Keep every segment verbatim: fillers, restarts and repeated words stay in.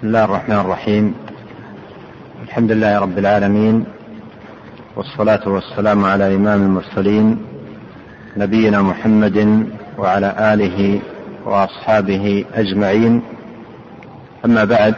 بسم الله الرحمن الرحيم. الحمد لله رب العالمين، والصلاة والسلام على إمام المرسلين نبينا محمد وعلى آله وأصحابه أجمعين. أما بعد،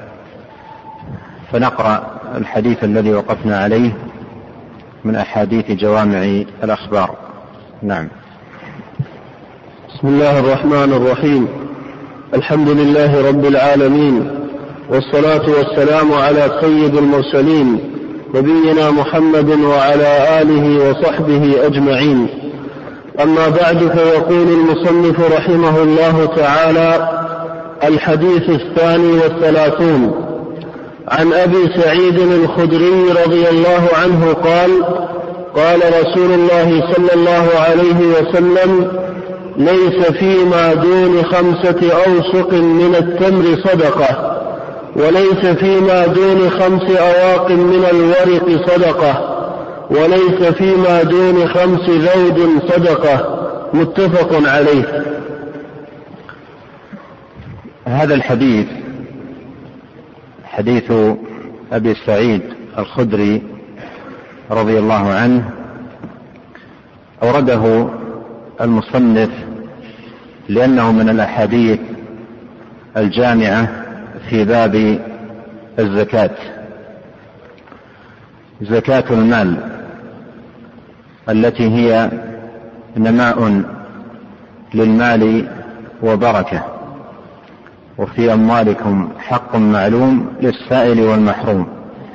فنقرأ الحديث الذي وقفنا عليه من أحاديث جوامع الأخبار. نعم. بسم الله الرحمن الرحيم. الحمد لله رب العالمين، والصلاة والسلام على سيد المرسلين نبينا محمد وعلى آله وصحبه أجمعين. أما بعد، فيقول المصنف رحمه الله تعالى: الحديث الثاني والثلاثون عن أبي سعيد الخدري رضي الله عنه قال: قال رسول الله صلى الله عليه وسلم: ليس فيما دون خمسة أوسق من التمر صدقة، وليس فيما دون خمس أواق من الورق صدقة، وليس فيما دون خمس ذود صدقة. متفق عليه. هذا الحديث حديث أبي سعيد الخدري رضي الله عنه أورده المصنف لأنه من الأحاديث الجامعة في باب الزكاة، زكاة المال التي هي نماء للمال وبركة، وفي أموالكم حق معلوم للسائل والمحروم.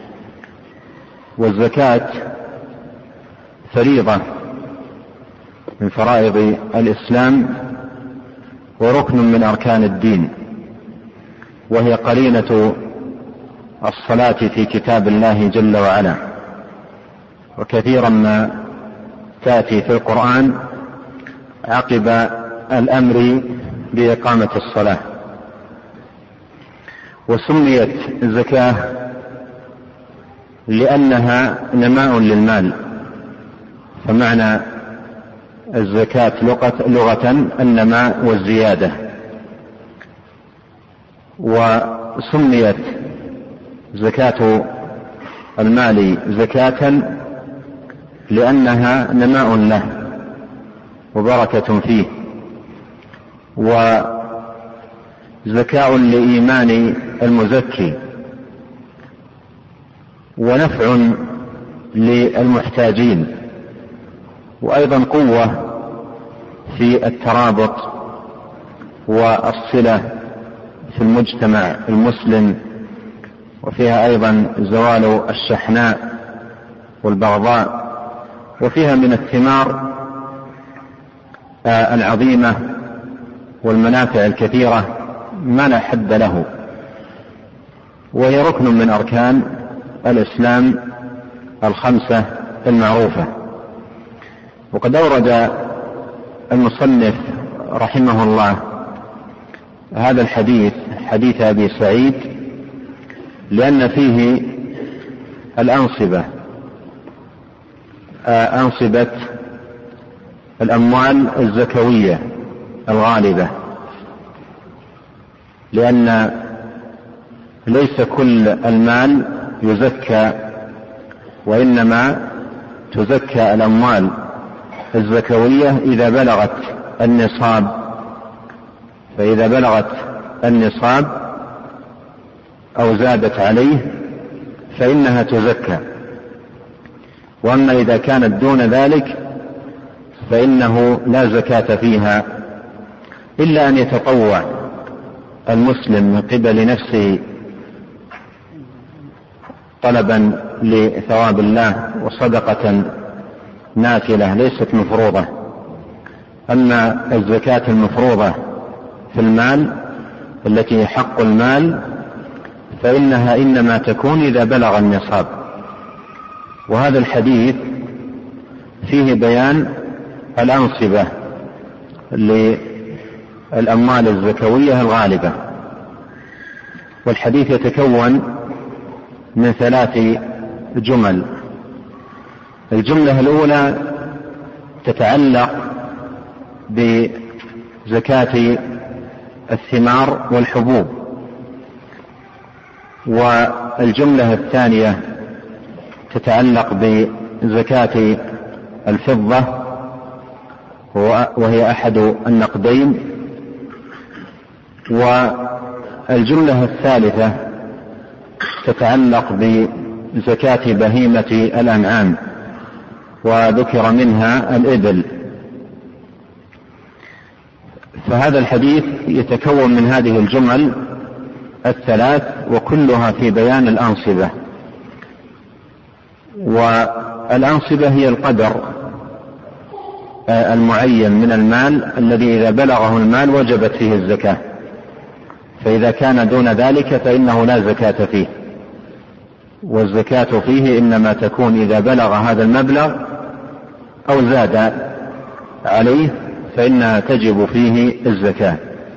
والزكاة فريضة من فرائض الإسلام وركن من أركان الدين، وهي قرينة الصلاة في كتاب الله جل وعلا، وكثيرا ما تأتي في القرآن عقب الأمر بإقامة الصلاة. وسميت الزكاة لأنها نماء للمال، فمعنى الزكاة لغة النماء والزيادة. وسميت زكاة المال زكاة لأنها نماء له وبركة فيه، وزكاء لإيمان المزكي، ونفع للمحتاجين، وأيضا قوة في الترابط والصلة في المجتمع المسلم، وفيها أيضا زوال الشحناء والبغضاء، وفيها من الثمار العظيمة والمنافع الكثيرة ما لا حد له، وهي ركن من أركان الإسلام الخمسة المعروفة. وقد أورد المصنف رحمه الله هذا الحديث، حديث أبي سعيد، لأن فيه الأنصبة، أنصبة الأموال الزكوية الغالبة، لأن ليس كل المال يزكى، وإنما تزكى الأموال الزكوية إذا بلغت النصاب، فإذا بلغت النصاب أو زادت عليه فإنها تزكى. وأما إذا كانت دون ذلك فإنه لا زكاة فيها، إلا أن يتطوع المسلم من قبل نفسه طلبا لثواب الله وصدقة نافلة ليست مفروضة. أما الزكاة المفروضة في المال التي حق المال فإنها إنما تكون إذا بلغ النصاب. وهذا الحديث فيه بيان الأنصبة للأموال الزكوية الغالبة. والحديث يتكون من ثلاث جمل. الجملة الأولى تتعلق بزكاة الثمار والحبوب، والجملة الثانية تتعلق بزكاة الفضة وهي أحد النقدين. والجملة الثالثة تتعلق بزكاة بهيمة الأنعام وذكر منها الإبل. فهذا الحديث يتكون من هذه الجمل الثلاث وكلها في بيان الأنصبة. والأنصبة هي القدر المعين من المال الذي إذا بلغه المال وجبت فيه الزكاة، فإذا كان دون ذلك فإنه لا زكاة فيه، والزكاة فيه إنما تكون إذا بلغ هذا المبلغ أو زاد عليه فإنها تجب فيه الزكاة.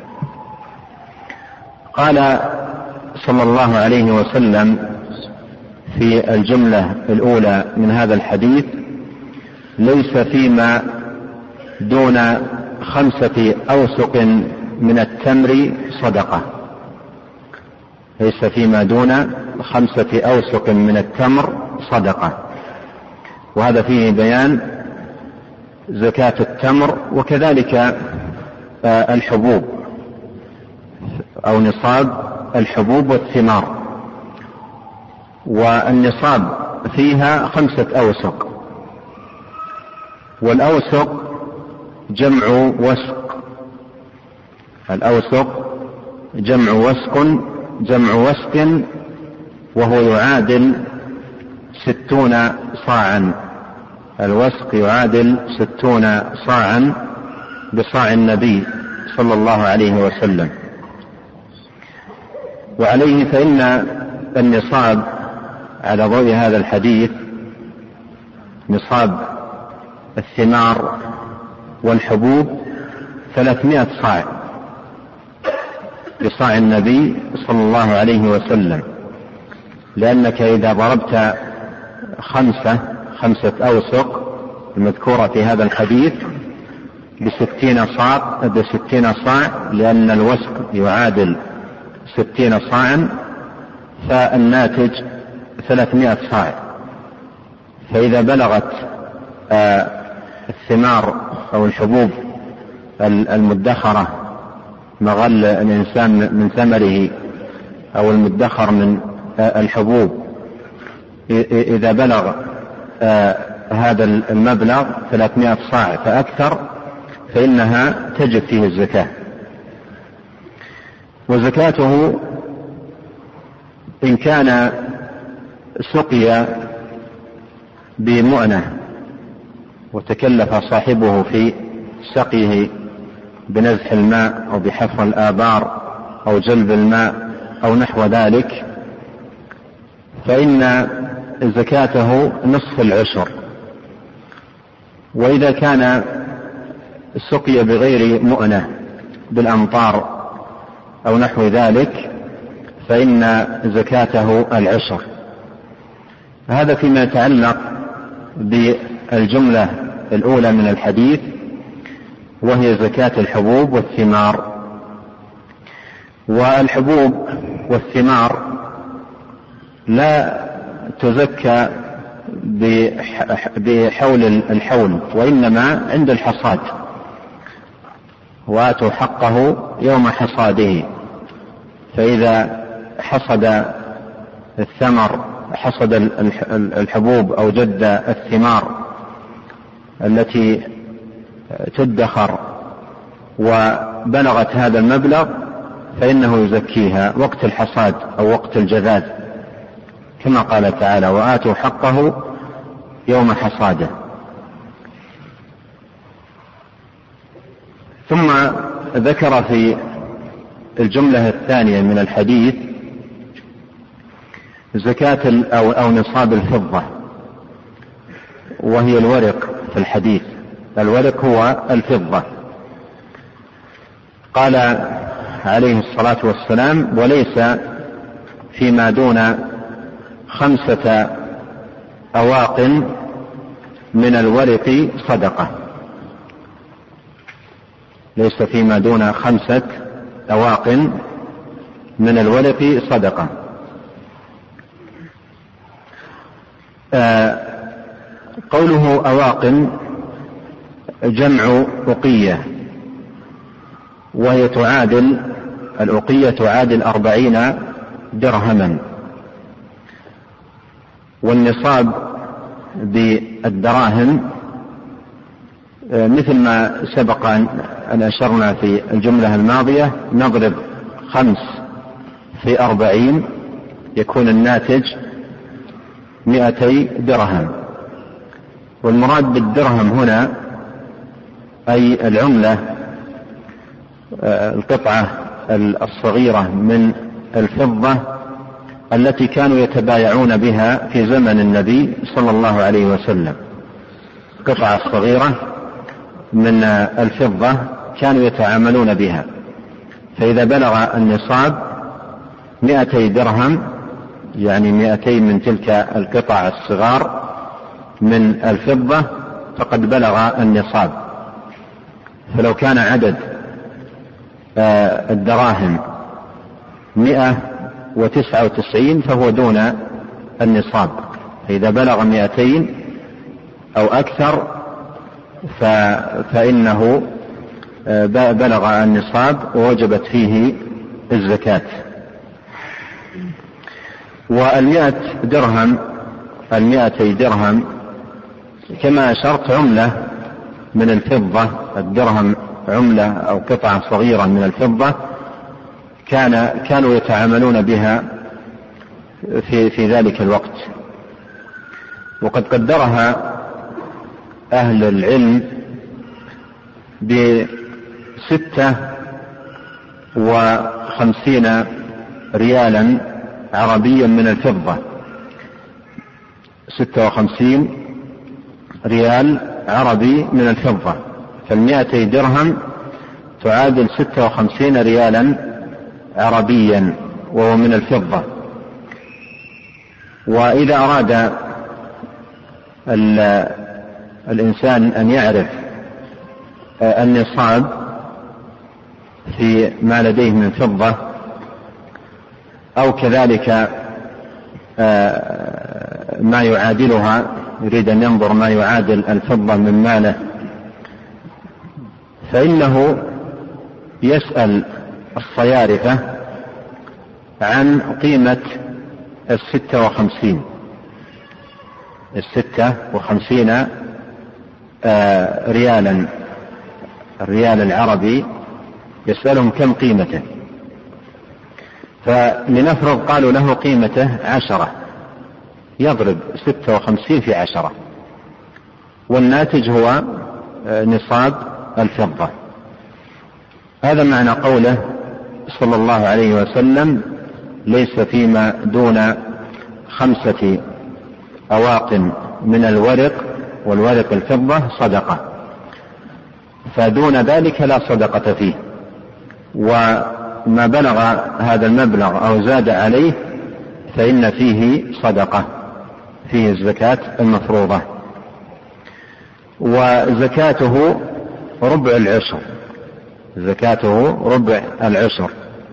قال صلى الله عليه وسلم في الجملة الأولى من هذا الحديث: ليس فيما دون خمسة أوسق من التمر صدقة. ليس فيما دون خمسة أوسق من التمر صدقة. وهذا فيه بيان زكاة التمر، وكذلك الحبوب أو نصاب الحبوب والثمار. والنصاب فيها خمسة أوسق، والأوسق جمع وسق. الأوسق جمع وسق جمع وسق وهو يعادل ستون صاعا. الوسق يعادل ستون صاعا بصاع النبي صلى الله عليه وسلم. وعليه فإن النصاب على ضوء هذا الحديث نصاب الثمار والحبوب ثلاثمائة صاع بصاع النبي صلى الله عليه وسلم، لأنك إذا ضربت خمسة خمسة أوسق المذكورة في هذا الحديث بستين صاع بستين صاع لأن الوسق يعادل ستين صاعا، فالناتج ثلاثمائة صاع. فإذا بلغت آه الثمار أو الحبوب المدخرة مغل الإنسان من ثمره أو المدخر من آه الحبوب إذا بلغ آه هذا المبلغ ثلاثمائة صاع فأكثر فإنها تجب فيه الزكاة. وزكاته إن كان سقي بمؤنة وتكلف صاحبه في سقيه بنزح الماء أو بحفر الآبار أو جلب الماء أو نحو ذلك، فإن زكاته نصف العشر. وإذا كان سقي بغير مؤنة بالأمطار أو نحو ذلك فإن زكاته العشر. هذا فيما يتعلق بالجملة الأولى من الحديث وهي زكاة الحبوب والثمار. والحبوب والثمار لا تزكى بحول الحول وإنما عند الحصاد، وآتوا حقه يوم حصاده. فإذا حصد الثمر حصد الحبوب أو جد الثمار التي تدخر وبلغت هذا المبلغ فإنه يزكيها وقت الحصاد أو وقت الجذاذ، كما قال تعالى: وآتوا حقه يوم حصاده. ثم ذكر في الجملة الثانية من الحديث زكاة أو, أو نصاب الفضة، وهي الورق في الحديث. الورق هو الفضة. قال عليه الصلاة والسلام: وليس فيما دون خمسة أواق من الورق صدقة. ليس فيما دون خمسة أواق من الورق صدقة. آه قوله أواق جمع أقية، وهي تعادل الأقية تعادل أربعين درهما، والنصاب بالدراهم مثل ما سبق أن أشرنا في الجملة الماضية، نضرب خمس في أربعين يكون الناتج مئتي درهم. والمراد بالدرهم هنا أي العملة القطعة الصغيرة من الفضة التي كانوا يتبايعون بها في زمن النبي صلى الله عليه وسلم، قطعة صغيرة من الفضة كانوا يتعاملون بها، فإذا بلغ النصاب مئتي درهم يعني مئتين من تلك القطع الصغار من الفضة فقد بلغ النصاب. فلو كان عدد الدراهم مئة وتسعة وتسعين فهو دون النصاب، فإذا بلغ مئتين أو أكثر فإنه بلغ النصاب ووجبت فيه الزكاة. والمئة درهم المئتي درهم كما أشرت عملة من الفضة، الدرهم عملة أو قطعة صغيرة من الفضة كان كانوا يتعاملون بها في في ذلك الوقت. وقد قدرها أهل العلم بستة وخمسين ريالا عربيا من الفضة، ستة وخمسين ريال عربي من الفضة، فالمئتي درهم تعادل ستة وخمسين ريالا عربيا وهو من الفضة. وإذا أراد الإنسان أن يعرف النصاب في ما لديه من فضة أو كذلك ما يعادلها، يريد أن ينظر ما يعادل الفضة من ماله، فإنه يسأل الصيارفة عن قيمة الستة وخمسين الستة وخمسين ريالا، الريال العربي يسألهم كم قيمته، فلنفرض قالوا له قيمته عشرة، يضرب ستة وخمسين في عشرة والناتج هو نصاب الفضة. هذا معنى قوله صلى الله عليه وسلم: ليس فيما دون خمسة أواق من الورق، والورق الفضة صدقة، فدون ذلك لا صدقة فيه، وما بلغ هذا المبلغ أو زاد عليه فإن فيه صدقة، فيه الزكاة المفروضة، وزكاته ربع العشر، زكاته ربع العشر.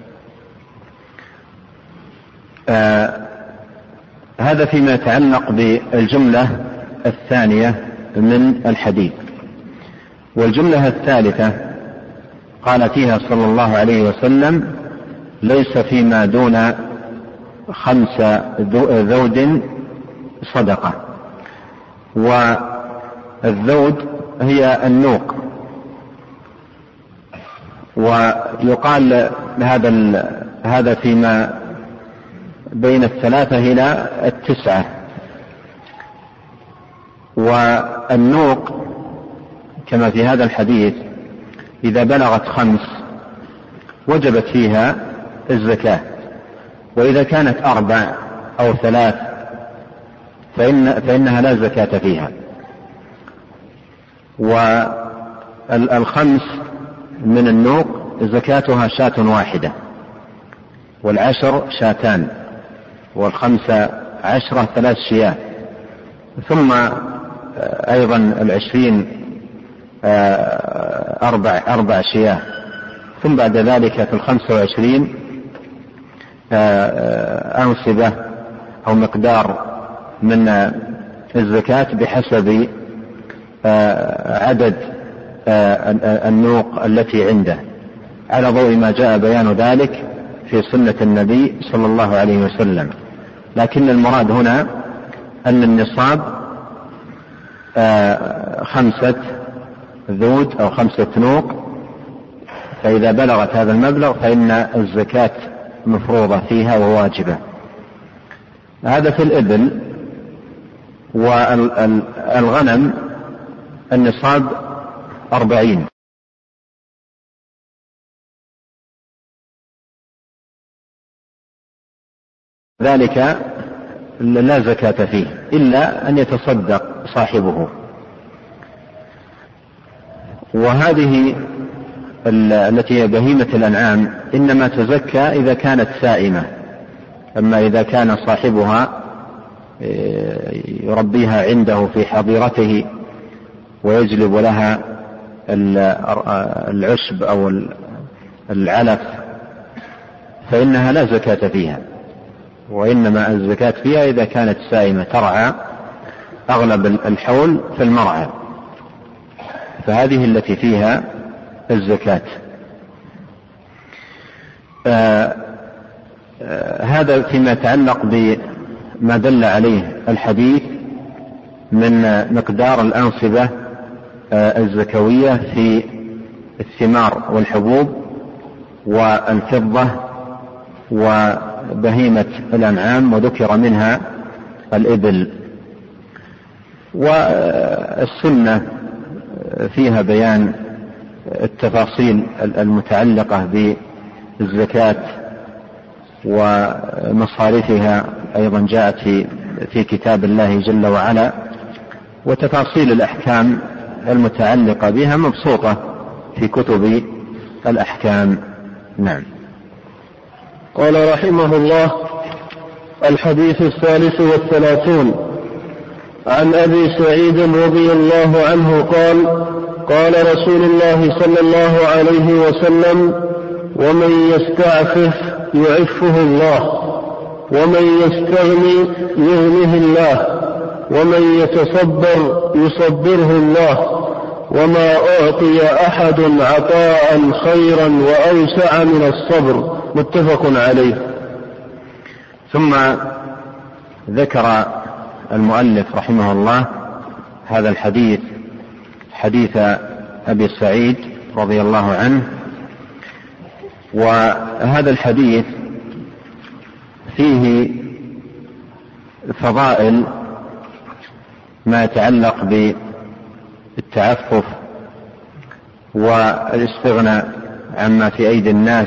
آه هذا فيما يتعلق بالجملة الثانية من الحديث. والجملة الثالثة قال فيها صلى الله عليه وسلم: ليس فيما دون خمس ذود صدقة. والذود هي النوق، ويقال هذا هذا فيما بين الثلاثة إلى التسعة. والنوق كما في هذا الحديث إذا بلغت خمس وجبت فيها الزكاة، وإذا كانت أربع أو ثلاث فإن فإنها لا زكاة فيها. والخمس من النوق زكاتها شاة واحدة، والعشر شاتان، والخمسة عشرة ثلاث شياه، ثم أيضا العشرين أربع, أربع شياه، ثم بعد ذلك في الخمسة وعشرين أنصبة أو مقدار من الزكاة بحسب عدد النوق التي عنده، على ضوء ما جاء بيان ذلك في سنة النبي صلى الله عليه وسلم. لكن المراد هنا أن النصاب خمسة ذود أو خمسة نوق، فإذا بلغت هذا المبلغ فإن الزكاة مفروضة فيها وواجبة. هذا في الإبل. والغنم النصاب أربعين، ذلك لا زكاة فيه إلا أن يتصدق صاحبه. وهذه التي هي بهيمة الأنعام إنما تزكى إذا كانت سائمة، أما إذا كان صاحبها يربيها عنده في حظيرته ويجلب لها العشب أو العلف فإنها لا زكاة فيها، وإنما الزكاة فيها إذا كانت سائمة ترعى أغلب الحول في المرعى، فهذه التي فيها الزكاة. آه آه هذا فيما يتعلق بما دل عليه الحديث من مقدار الأنصبة آه الزكوية في الثمار والحبوب والفضة وبهيمة الأنعام، وذكر منها الإبل. والسنة فيها بيان التفاصيل المتعلقة بالزكاة ومصاريفها، أيضا جاءت في في كتاب الله جل وعلا، وتفاصيل الأحكام المتعلقة بها مبسوطة في كتب الأحكام. نعم. قال رحمه الله: الحديث الثالث والثلاثون. عن أبي سعيد رضي الله عنه قال: قال رسول الله صلى الله عليه وسلم: ومن يستعفف يعفه الله، ومن يستغني يغنه الله، ومن يتصبر يصبره الله، وما أعطي أحد عطاء خيرا وأوسع من الصبر. متفق عليه. ثم ذكر المؤلف رحمه الله هذا الحديث، حديث أبي سعيد رضي الله عنه. وهذا الحديث فيه فضائل ما يتعلق بالتعفف والاستغناء عما في أيدي الناس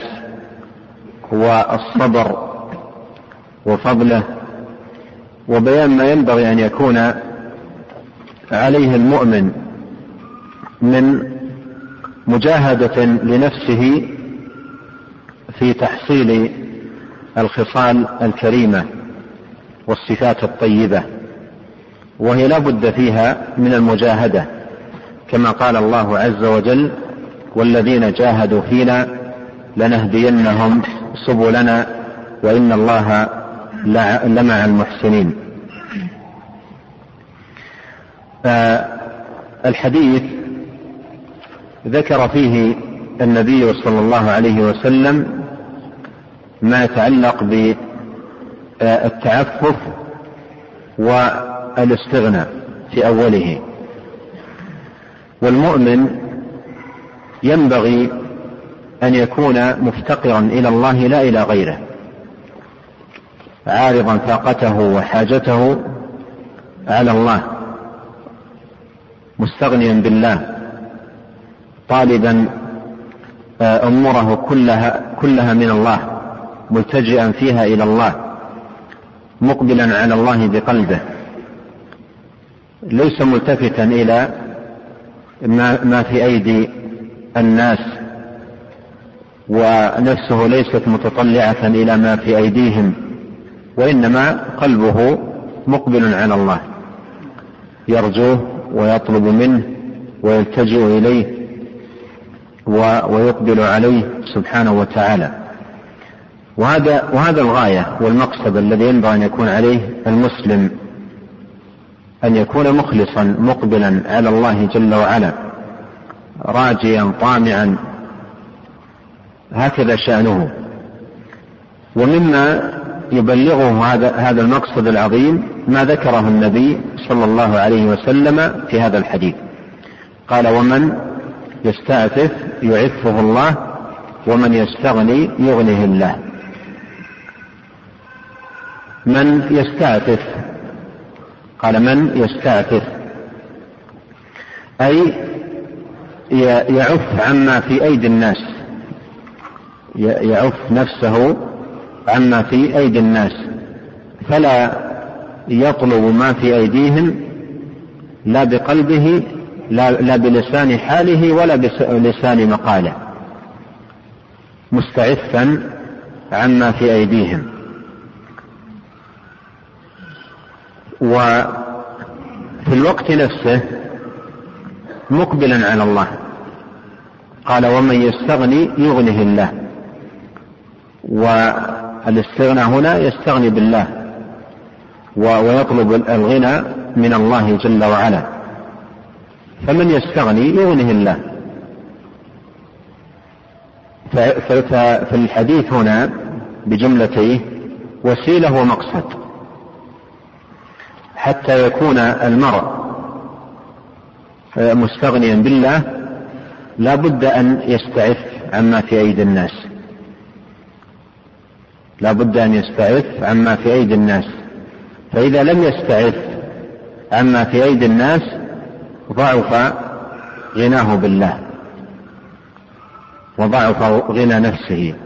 والصبر وفضله، وبيان ما ينبغي أن يكون عليه المؤمن من مجاهدة لنفسه في تحصيل الخصال الكريمة والصفات الطيبة، وهي لا بد فيها من المجاهدة، كما قال الله عز وجل: والذين جاهدوا فينا لنهدينهم سبلنا وإن الله لمع المحسنين. الحديث ذكر فيه النبي صلى الله عليه وسلم ما يتعلق بالتعفف والاستغناء في أوله. والمؤمن ينبغي أن يكون مفتقرا إلى الله لا إلى غيره، عارضا طاقته وحاجته على الله، مستغنيا بالله، طالبا أموره كلها, كلها من الله، ملتجئا فيها إلى الله، مقبلا على الله بقلبه، ليس ملتفتا إلى ما في أيدي الناس، ونفسه ليست متطلعة إلى ما في أيديهم، وإنما قلبه مقبل على الله، يرجوه ويطلب منه ويلتجئ إليه ويقبل عليه سبحانه وتعالى. وهذا, وهذا الغاية والمقصد الذي ينبغي أن يكون عليه المسلم أن يكون مخلصا مقبلا على الله جل وعلا راجيا طامعا، هكذا شأنه. ومما يبلغه هذا هذا المقصد العظيم ما ذكره النبي صلى الله عليه وسلم في هذا الحديث، قال: ومن يستعفف يعفه الله ومن يستغني يغنه الله. من يستعفف، قال: من يستعفف أي يعف عما في أيدي الناس، يعف نفسه عما في أيدي الناس، فلا يطلب ما في أيديهم لا بقلبه لا, لا بلسان حاله ولا بلسان مقاله، مستعفا عما في أيديهم. وفي الوقت نفسه مقبلا على الله، قال: ومن يستغني يغنه الله. والاستغناء هنا يستغني بالله ويطلب الغنى من الله جل وعلا، فمن يستغني يغنه الله. ففي الحديث هنا بجملته وسيلة ومقصد، حتى يكون المرء مستغنيا بالله لا بد أن يستعف عما في أيدي الناس، لا بد أن يستعف عما في أيدي الناس. فإذا لم يستعف عما في أيدي الناس ضعف غناه بالله وضعف غنى نفسه.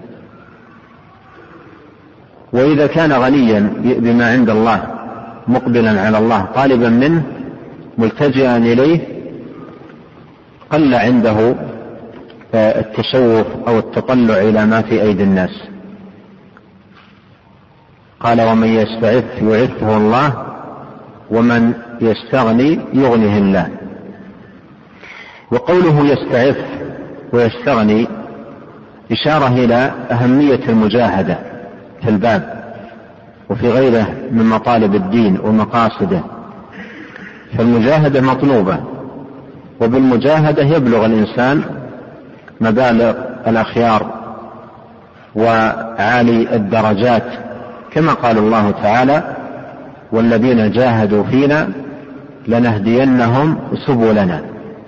وإذا كان غنيا بما عند الله مقبلا على الله طالبا منه ملتجئا إليه قل عنده التشوف أو التطلع إلى ما في أيدي الناس. قال: ومن يستعف يعفه الله ومن يستغني يغنه الله. وقوله يستعف ويستغني إشارة إلى أهمية المجاهدة في الباب وفي غيره من مطالب الدين ومقاصده. فالمجاهدة مطلوبة، وبالمجاهدة يبلغ الإنسان مبالغ الأخيار وعالي الدرجات، كما قال الله تعالى: والذين جاهدوا فينا لنهدينهم سبلنا.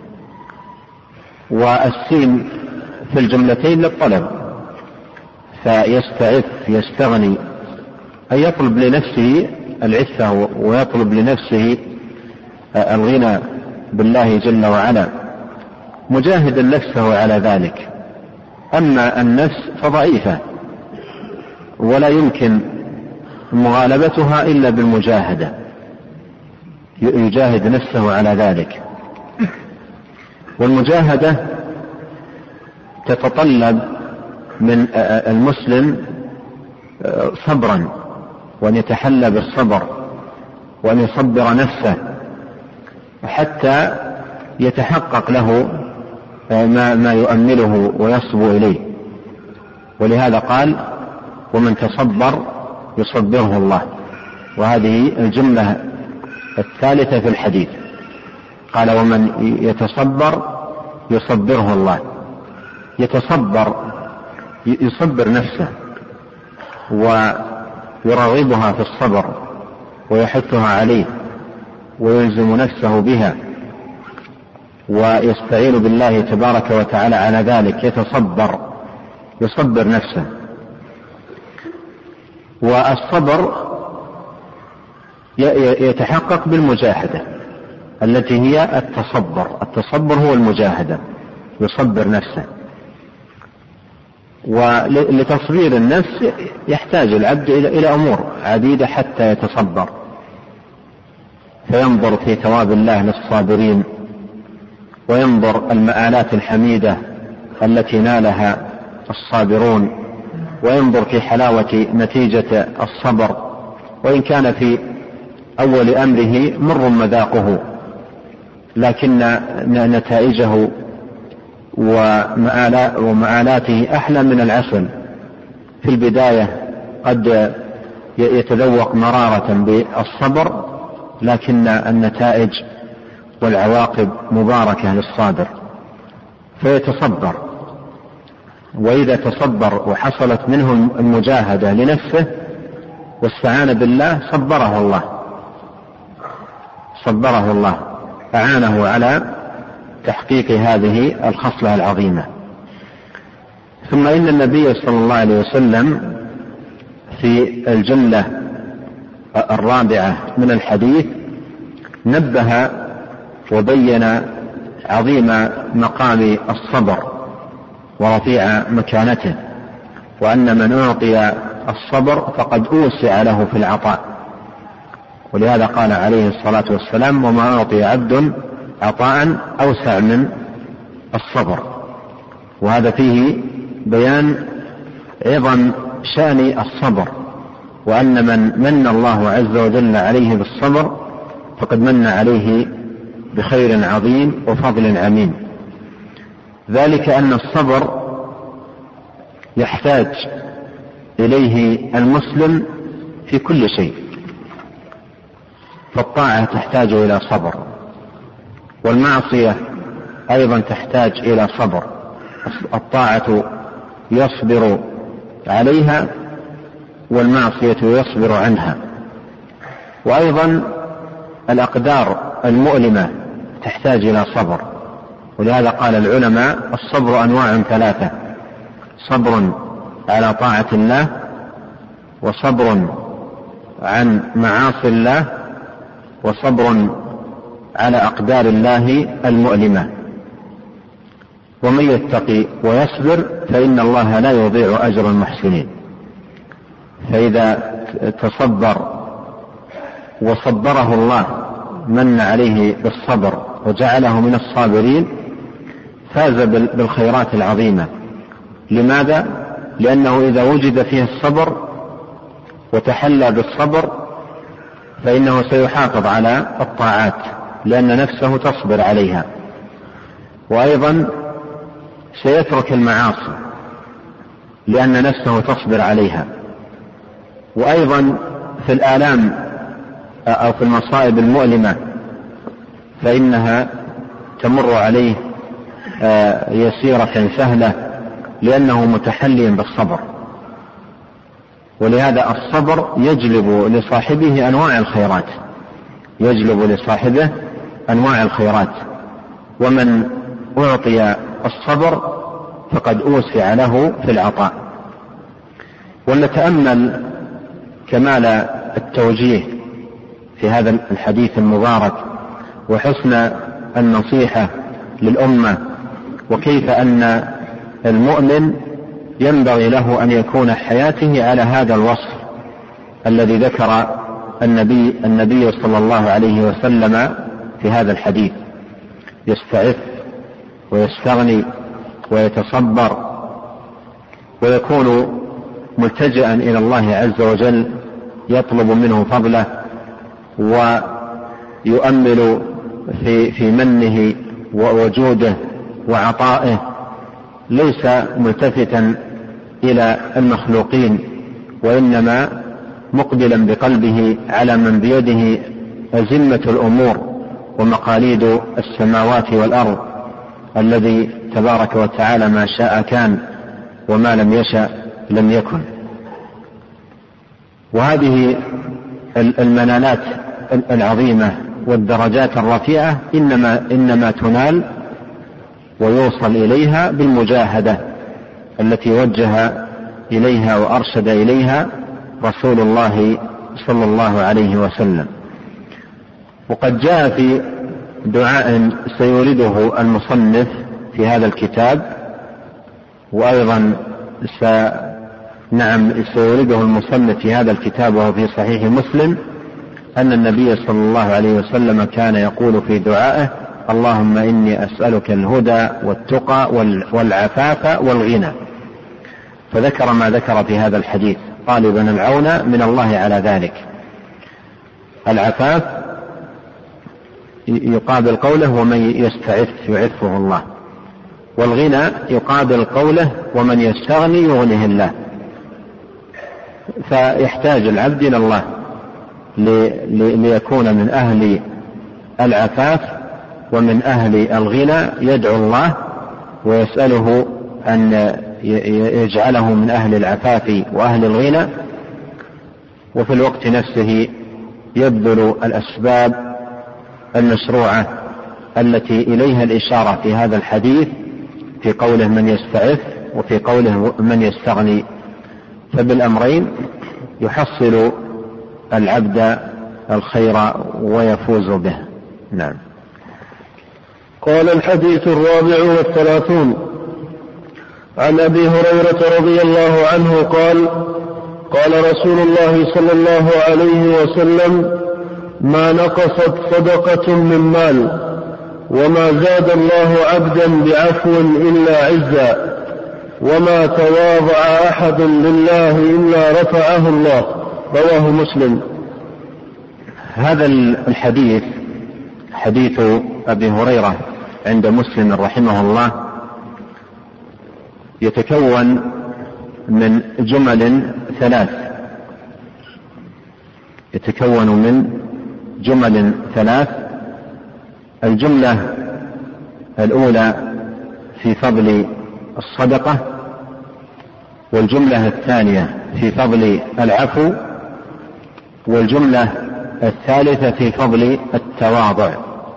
والسين في الجملتين للطلب، فيستعف يستغني أي يطلب لنفسه العفة ويطلب لنفسه الغنى بالله جل وعلا، مجاهدا نفسه على ذلك. أما النفس فضعيفة ولا يمكن مغالبتها إلا بالمجاهدة، يجاهد نفسه على ذلك. والمجاهدة تتطلب من المسلم صبرا، وأن يتحلى بالصبر وأن يصبر نفسه حتى يتحقق له ما, ما يؤمله ويصبو إليه. ولهذا قال: ومن تصبر يصبره الله. وهذه الجملة الثالثة في الحديث، قال: ومن يتصبر يصبره الله. يتصبر يصبر نفسه ويرغبها في الصبر ويحثها عليه ويلزم نفسه بها ويستعين بالله تبارك وتعالى على ذلك، يتصبر يصبر نفسه. والصبر يتحقق بالمجاهدة التي هي التصبر. التصبر هو المجاهدة، يصبر نفسه. ولتصبير النفس يحتاج العبد إلى أمور عديدة حتى يتصبر، فينظر في ثواب الله للصابرين، وينظر المآلات الحميدة التي نالها الصابرون، وينظر في حلاوة نتيجة الصبر، وإن كان في أول أمره مر مذاقه، لكن نتائجه ومآلاته أحلى من العسل. في البداية قد يتذوق مرارة بالصبر، لكن النتائج والعواقب مباركة للصابر فيتصبر، وإذا تصبر وحصلت منه المجاهدة لنفسه واستعان بالله صبره الله صبره الله أعانه على تحقيق هذه الخصلة العظيمة. ثم إن النبي صلى الله عليه وسلم في الجملة الرابعة من الحديث نبه وبين عظيم مقام الصبر ورفيع مكانته، وأن من أعطي الصبر فقد أوسع له في العطاء، ولهذا قال عليه الصلاة والسلام: وما أعطي عبد عطاء أوسع من الصبر. وهذا فيه بيان عظم شأن الصبر، وأن من من الله عز وجل عليه بالصبر فقد من عليه بخير عظيم وفضل عميم. ذلك أن الصبر يحتاج إليه المسلم في كل شيء، فالطاعة تحتاج إلى صبر، والمعصية أيضا تحتاج إلى صبر. الطاعة يصبر عليها والمعصية يصبر عنها. وأيضا الأقدار المؤلمة تحتاج إلى صبر، ولهذا قال العلماء: الصبر أنواع ثلاثة: صبر على طاعة الله، وصبر عن معاصي الله، وصبر على أقدار الله المؤلمة. ومن يتقي ويصبر فإن الله لا يضيع أجر المحسنين. فإذا تصبر وصبره الله من عليه بالصبر وجعله من الصابرين فاز بالخيرات العظيمة. لماذا؟ لأنه إذا وجد فيه الصبر وتحلى بالصبر فإنه سيحافظ على الطاعات لأن نفسه تصبر عليها، وأيضا سيترك المعاصي لأن نفسه تصبر عليها، وأيضا في الآلام أو في المصائب المؤلمة فإنها تمر عليه يسيرة سهلة لأنه متحلي بالصبر. ولهذا الصبر يجلب لصاحبه أنواع الخيرات يجلب لصاحبه أنواع الخيرات ومن أعطي الصبر فقد أوسع له في العطاء. ونتأمل كمال التوجيه في هذا الحديث المبارك وحسن النصيحة للأمة، وكيف أن المؤمن ينبغي له أن يكون حياته على هذا الوصف الذي ذكر النبي, النبي صلى الله عليه وسلم في هذا الحديث: يستعف ويستغني ويتصبر ويكون ملتجئا إلى الله عز وجل يطلب منه فضله ويؤمل في, في منه ووجوده وعطائه، ليس ملتفتا إلى المخلوقين وإنما مقبلا بقلبه على من بيده أزمة الأمور ومقاليد السماوات والأرض، الذي تبارك وتعالى ما شاء كان وما لم يشأ لم يكن. وهذه المنالات العظيمة والدرجات الرفيعة إنما, إنما تنال ويوصل إليها بالمجاهدة التي وجه إليها وأرشد إليها رسول الله صلى الله عليه وسلم. وقد جاء في دعاء سيورده المصنف في هذا الكتاب، وأيضا س... نعم سيورده المصنف في هذا الكتاب وهو في صحيح مسلم، أن النبي صلى الله عليه وسلم كان يقول في دعائه: اللهم إني أسألك الهدى والتقى والعفاف والغنى. فذكر ما ذكر في هذا الحديث طالبا العون من الله على ذلك. العفاف يقابل قوله: ومن يستعف يعفه الله. والغنى يقابل قوله: ومن يستغني يغنه الله. فيحتاج العبد إلى الله ليكون من أهل العفاف ومن أهل الغنى يدعو الله ويسأله أن يجعله من أهل العفاف وأهل الغنى، وفي الوقت نفسه يبذل الأسباب المشروعة التي إليها الإشارة في هذا الحديث في قوله من يستعف وفي قوله من يستغني، فبالأمرين يحصل العبد الخير ويفوز به. نعم. قال الحديث الرابع والثلاثون عن أبي هريرة رضي الله عنه قال قال رسول الله صلى الله عليه وسلم ما نقصت صدقة من مال وما زاد الله عبدا بعفو إلا عزا وما تواضع أحد لله إلا رفعه الله. رواه مسلم. هذا الحديث حديث أبي هريرة عند مسلم رحمه الله يتكون من جمل ثلاث يتكون من جمل ثلاث الجملة الأولى في فضل الصدقة، والجملة الثانية في فضل العفو، والجملة الثالثة في فضل التواضع.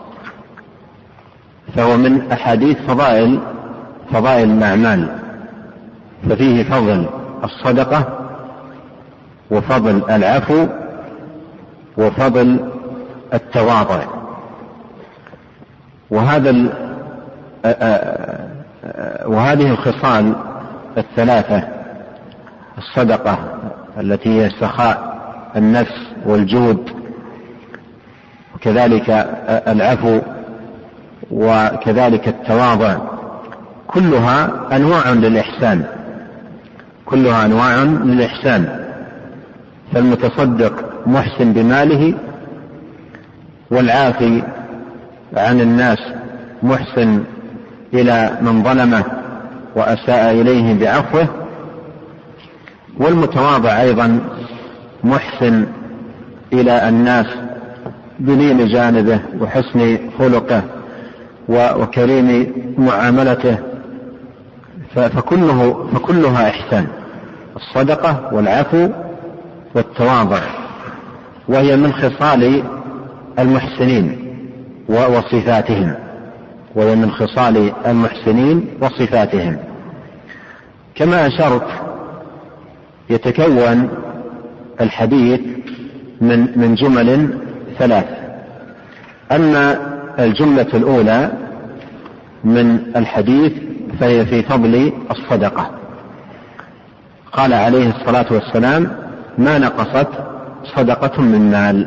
فهو من أحاديث فضائل فضائل الأعمال، ففيه فضل الصدقة وفضل العفو وفضل التواضع. وهذا وهذه الخصال الثلاثة، الصدقة التي هي سخاء النفس والجود، وكذلك العفو، وكذلك التواضع، كلها أنواع للإحسان كلها أنواع للإحسان. فالمتصدق محسن بماله، والعافي عن الناس محسن إلى من ظلمه وأساء إليه بعفوه، والمتواضع أيضا محسن إلى الناس بلين جانبه وحسن خلقه وكريم معاملته. فكله فكلها إحسان، الصدقة والعفو والتواضع، وهي من خصال المحسنين وصفاتهم وهي من خصال المحسنين وصفاتهم. كما أشرت يتكون الحديث من من جمل ثلاث. أما الجملة الأولى من الحديث فهي في فضل الصدقة. قال عليه الصلاة والسلام ما نقصت صدقة من مال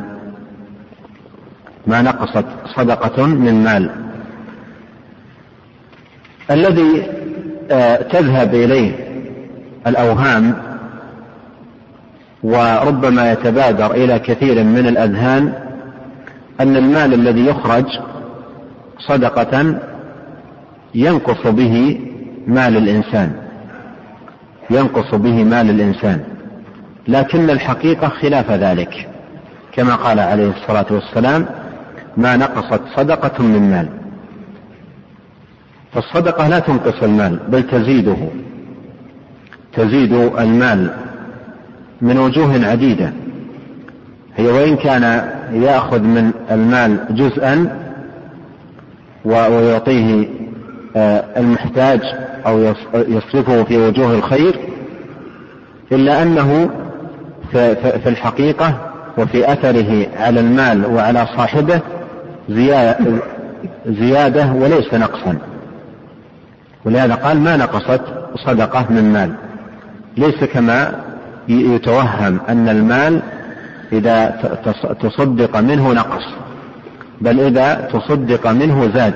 ما نقصت صدقة من مال. الذي تذهب إليه الأوهام وربما يتبادر إلى كثير من الأذهان أن المال الذي يخرج صدقة ينقص به مال الإنسان ينقص به مال الإنسان لكن الحقيقة خلاف ذلك، كما قال عليه الصلاة والسلام ما نقصت صدقة من مال. فالصدقة لا تنقص المال بل تزيده تزيد المال من وجوه عديدة. هي وإن كان يأخذ من المال جزءا ويعطيه المحتاج أو يصرفه في وجوه الخير، إلا أنه في الحقيقة وفي أثره على المال وعلى صاحبه زيادة وليس نقصا. ولهذا قال ما نقصت صدقة من مال، ليس كما يتوهم أن المال إذا تصدق منه نقص، بل إذا تصدق منه زاد.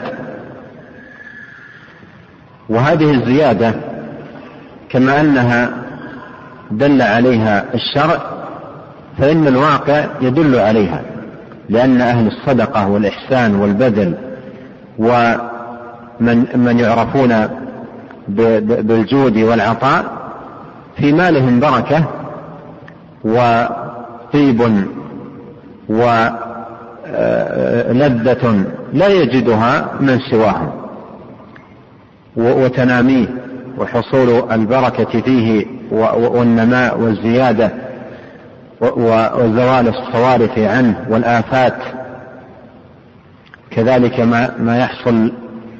وهذه الزيادة كما أنها دل عليها الشرع فإن الواقع يدل عليها، لأن أهل الصدقة والإحسان والبذل ومن من يعرفون بالجود والعطاء في مالهم بركة وطيب ولذة لا يجدها من سواهم، وتناميه وحصول البركة فيه والنماء والزيادة وزوال الصوارف عنه والآفات، كذلك ما ما يحصل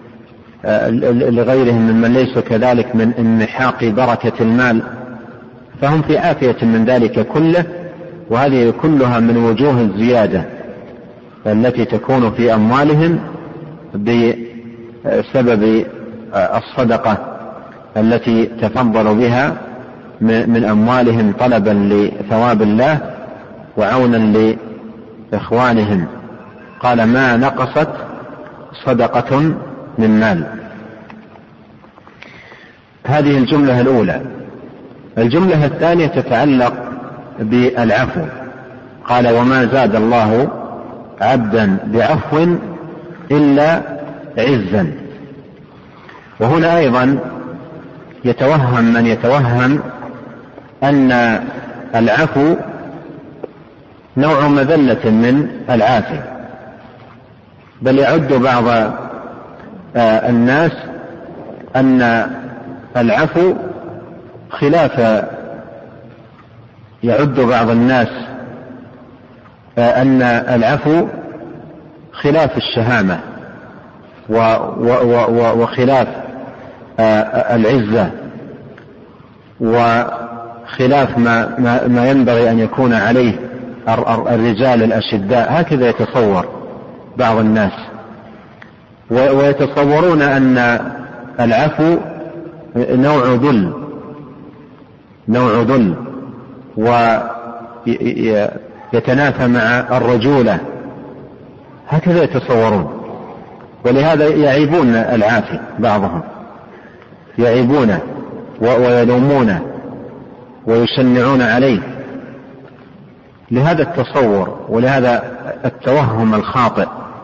لغيرهم ممن ليسوا كذلك من انمحاق بركة المال، فهم في عافية من ذلك كله. وهذه كلها من وجوه الزيادة التي تكون في أموالهم بسبب الصدقة التي تفضل بها من أموالهم طلبا لثواب الله وعونا لإخوانهم. قال ما نقصت صدقة من مال. هذه الجملة الأولى. الجملة الثانية تتعلق بالعفو. قال وما زاد الله عبدا بعفو إلا عزا. وهنا أيضا يتوهم من يتوهم أن العفو نوع مذلة من العافية، بل يعد بعض الناس أن العفو خلاف يعد بعض الناس أن العفو خلاف الشهامة وخلاف العزة وخلاف ما, ما ينبغي أن يكون عليه الرجال الأشداء. هكذا يتصور بعض الناس، ويتصورون أن العفو نوع ذل نوع ذل ويتنافى مع الرجولة. هكذا يتصورون، ولهذا يعيبون العافي. بعضهم يعيبونه ويلومونه ويشنعون عليه لهذا التصور ولهذا التوهم الخاطئ.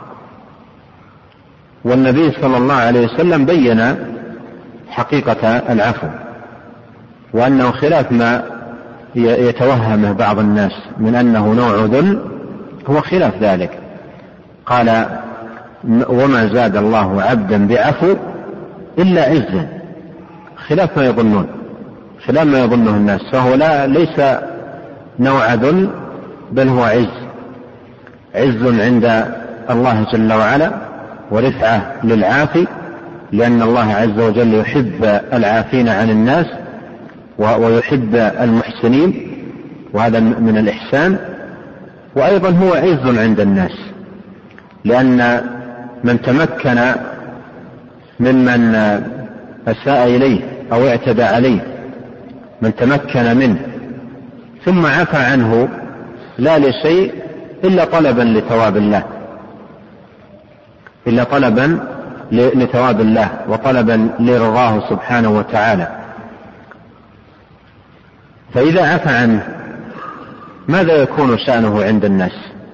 والنبي صلى الله عليه وسلم بين حقيقة العفو، وأنه خلاف ما يتوهمه بعض الناس من أنه نوع ذل، هو خلاف ذلك. قال وما زاد الله عبدا بعفو إلا عزا، خلاف ما يظنون، خلاف ما يظنه الناس. فهو لا ليس نوع ذل، بل هو عز عز عند الله جل وعلا، ورفعة للعافي، لأن الله عز وجل يحب العافين عن الناس ويحب المحسنين، وهذا من الإحسان. وأيضا هو عز عند الناس، لأن من تمكن ممن أساء إليه أو اعتدى عليه، من تمكن منه ثم عفى عنه لا لشيء إلا طلبا لثواب الله إلا طلبا لثواب الله وطلبا لرضاه سبحانه وتعالى. فإذا عفى عنه ماذا يكون شأنه عند الناس؟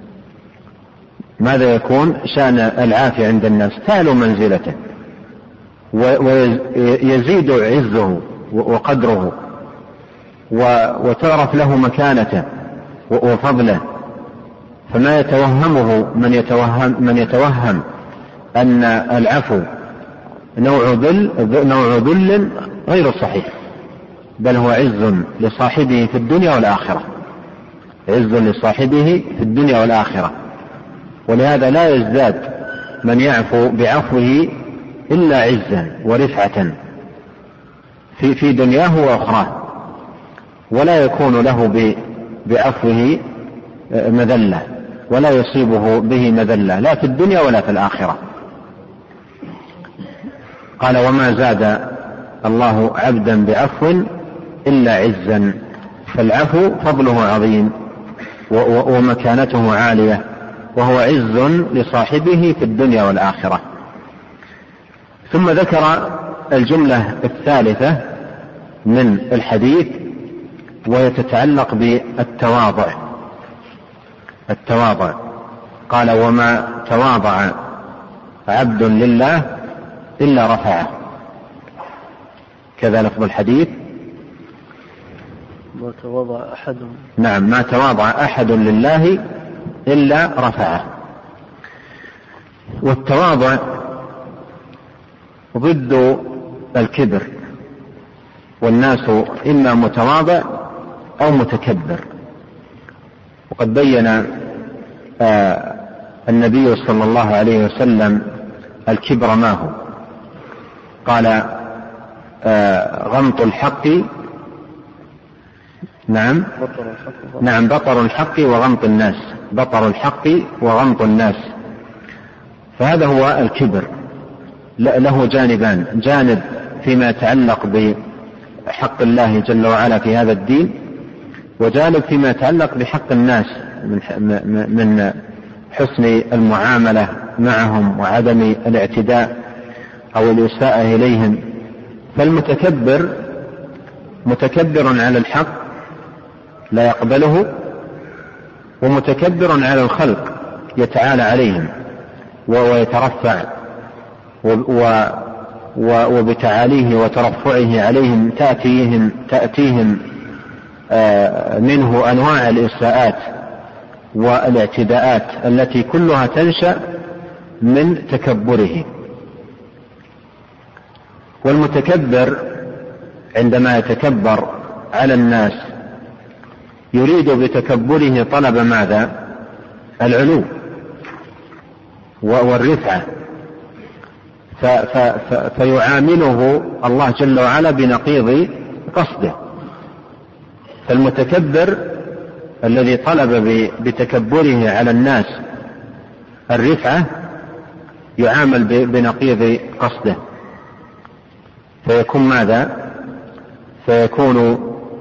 ماذا يكون شأن العافية عند الناس؟ تعلو منزلته ويزيد عزه وقدره، وتعرف له مكانته وفضله. فما يتوهمه من يتوهم, من يتوهم أن العفو نوع ذل نوع ذل غير صحيح، بل هو عز لصاحبه في الدنيا والآخرة، عز لصاحبه في الدنيا والآخرة. ولهذا لا يزداد من يعفو بعفوه إلا عزا ورفعة في في دنياه وأخراه، ولا يكون له بعفوه مذلة، ولا يصيبه به مذلة لا في الدنيا ولا في الآخرة. قال وما زاد الله عبدا بعفو إلا عزا. فالعفو فضله عظيم ومكانته عالية، وهو عز لصاحبه في الدنيا والآخرة. ثم ذكر الجملة الثالثة من الحديث، وهي تتعلق بالتواضع. التواضع قال وما تواضع عبد لله إلا رفعه. كذا لفظ الحديث ما تواضع أحد نعم ما تواضع أحد لله إلا رفعه. والتواضع ضد الكبر، والناس إما متواضع أو متكبر. وقد بين آه النبي صلى الله عليه وسلم الكبر ما هو، قال آه غمط الحق نعم نعم بطر الحق وغمط الناس بطر الحق وغمط الناس. فهذا هو الكبر، له جانبان، جانب فيما يتعلق بحق الله جل وعلا في هذا الدين، وجانب فيما يتعلق بحق الناس من حسن المعاملة معهم وعدم الاعتداء أو الإساءة إليهم. فالمتكبر متكبر على الحق لا يقبله، ومتكبر على الخلق يتعالى عليهم ويترفع، وبتعاليه وترفعه عليهم تأتيهم, تأتيهم منه أنواع الإساءات والاعتداءات التي كلها تنشأ من تكبره. والمتكبر عندما يتكبر على الناس يريد بتكبره طلب ماذا؟ العلو والرفعة، فيعامله الله جل وعلا بنقيض قصده. فالمتكبر الذي طلب بتكبره على الناس الرفعة يعامل بنقيض قصده، فيكون ماذا؟ فيكون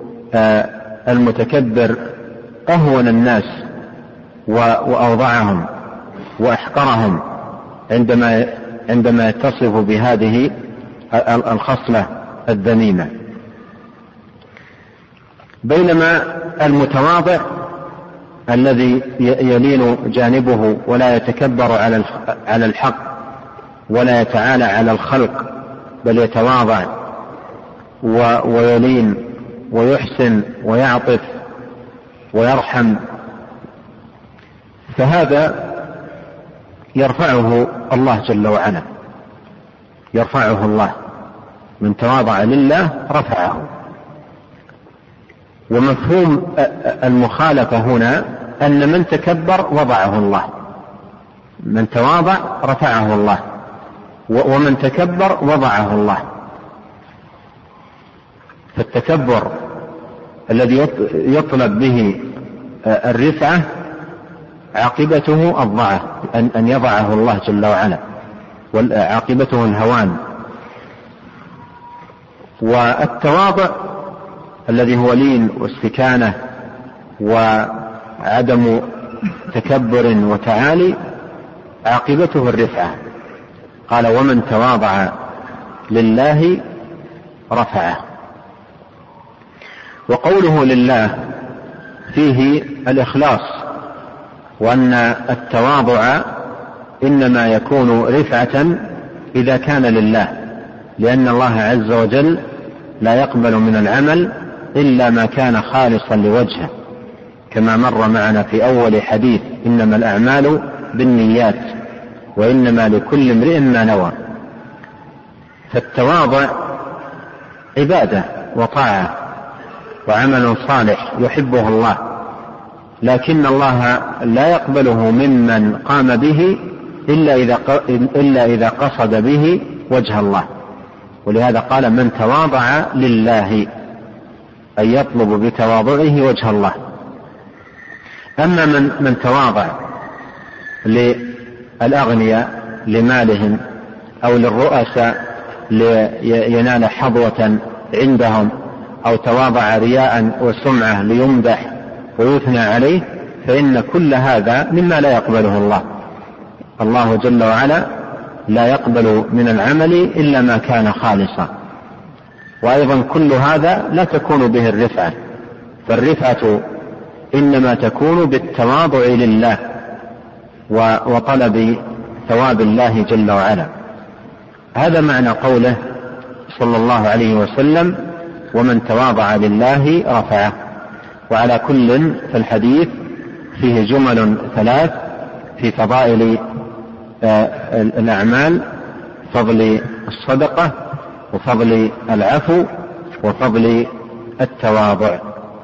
المتكبر أهون الناس وأوضعهم وأحقرهم عندما عندما يتصف بهذه الخصلة الذميمة. بينما المتواضع الذي يلين جانبه ولا يتكبر على الحق ولا يتعالى على الخلق، بل يتواضع ويلين ويحسن ويعطف ويرحم، فهذا يرفعه الله جل وعلا، يرفعه الله. من تواضع لله رفعه. ومفهوم المخالفة هنا أن من تكبر وضعه الله، من تواضع رفعه الله، ومن تكبر وضعه الله. فالتكبر الذي يطلب به الرفعة عاقبته الضعف، أن يضعه الله جل وعلا، وعاقبته الهوان. والتواضع الذي هو لين واستكانة وعدم تكبر وتعالي عاقبته الرفعة. قال ومن تواضع لله رفعه. وقوله لله فيه الإخلاص، وأن التواضع إنما يكون رفعة إذا كان لله، لأن الله عز وجل لا يقبل من العمل إلا ما كان خالصا لوجهه، كما مر معنا في أول حديث إنما الأعمال بالنيات وإنما لكل امرئ ما نوى. فالتواضع عبادة وطاعة وعمل صالح يحبه الله، لكن الله لا يقبله ممن قام به إلا إذا إلا إذا قصد به وجه الله. ولهذا قال من تواضع لله، أي يطلب بتواضعه وجه الله. أما من, من تواضع للأغنياء لمالهم أو للرؤساء لينال حظوة عندهم، أو تواضع رياء وسمعة ليمدح ويثنى عليه، فإن كل هذا مما لا يقبله الله. الله جل وعلا لا يقبل من العمل إلا ما كان خالصا. وأيضا كل هذا لا تكون به الرفعة، فالرفعة إنما تكون بالتواضع لله وطلب ثواب الله جل وعلا. هذا معنى قوله صلى الله عليه وسلم ومن تواضع لله رفعه. وعلى كل فالحديث فيه جمل ثلاث في فضائل الأعمال: فضل الصدقة، وفضل العفو، وفضل التواضع.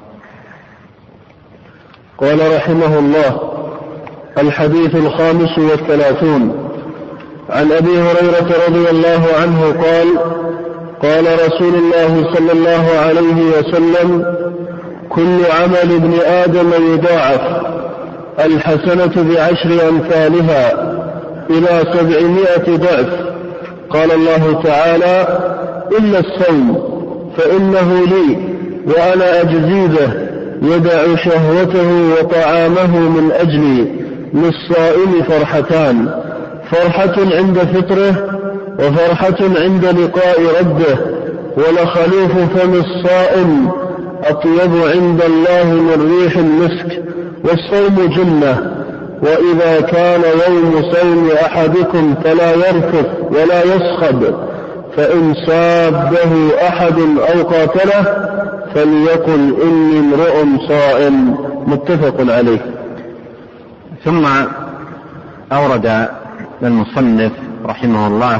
قال رحمه الله: الحديث الخامس والثلاثون. عن أبي هريرة رضي الله عنه قال: قال رسول الله صلى الله عليه وسلم: كل عمل ابن آدم يضاعف، الحسنة بعشر أمثالها إلى سبعمائة ضعف. قال الله تعالى: إلا الصوم فإنه لي وأنا أجزي به، يدع شهوته وطعامه من أجلي. للصائم فرحتان: فرحة عند فطره، وفرحة عند لقاء ربه. ولخلوف فم الصائم أطيب عند الله من ريح المسك. والصوم جنة. وإذا كان يوم صوم أحدكم فلا يرفث ولا يصخب، فإن سابه أحد أو قاتله فليقل إني امرؤ صائم. متفق عليه. ثم أورد المصنف رحمه الله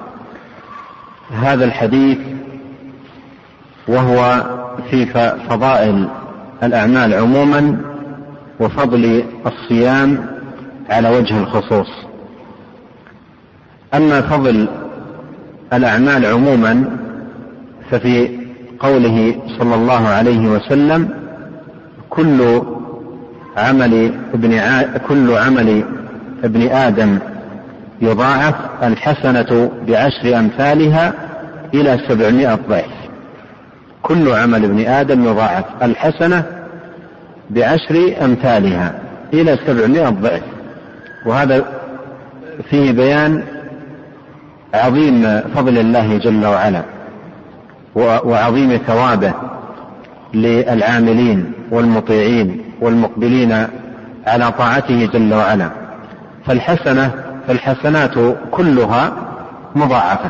هذا الحديث وهو في فضائل الأعمال عموما، وفضل الصيام على وجه الخصوص. أما فضل الأعمال عموما ففي قوله صلى الله عليه وسلم: كل عمل ابن كل عمل ابن آدم يضاعف، الحسنة بعشر أمثالها إلى سبعمائة ضعف. كل عمل ابن آدم يضاعف، الحسنة بعشر أمثالها إلى سبعمائة ضعف. وهذا فيه بيان عظيم فضل الله جل وعلا وعظيم ثوابه للعاملين والمطيعين والمقبلين على طاعته جل وعلا. فالحسنة فالحسنات كلها مضاعفة،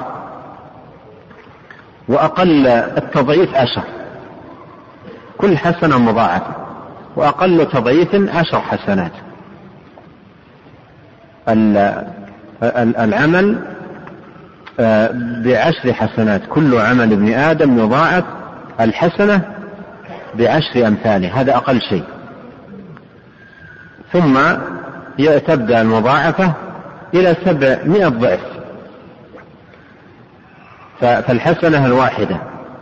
وأقل التضعيف عشر. كل حسنة مضاعفة، وأقل تضعيف عشر حسنات. العمل بعشر حسنات، كل عمل ابن آدم يضاعف، الحسنة بعشر أمثاله، هذا أقل شيء. ثم تبدأ المضاعفة إلى سبعمائة ضعف. فالحسنة الواحدة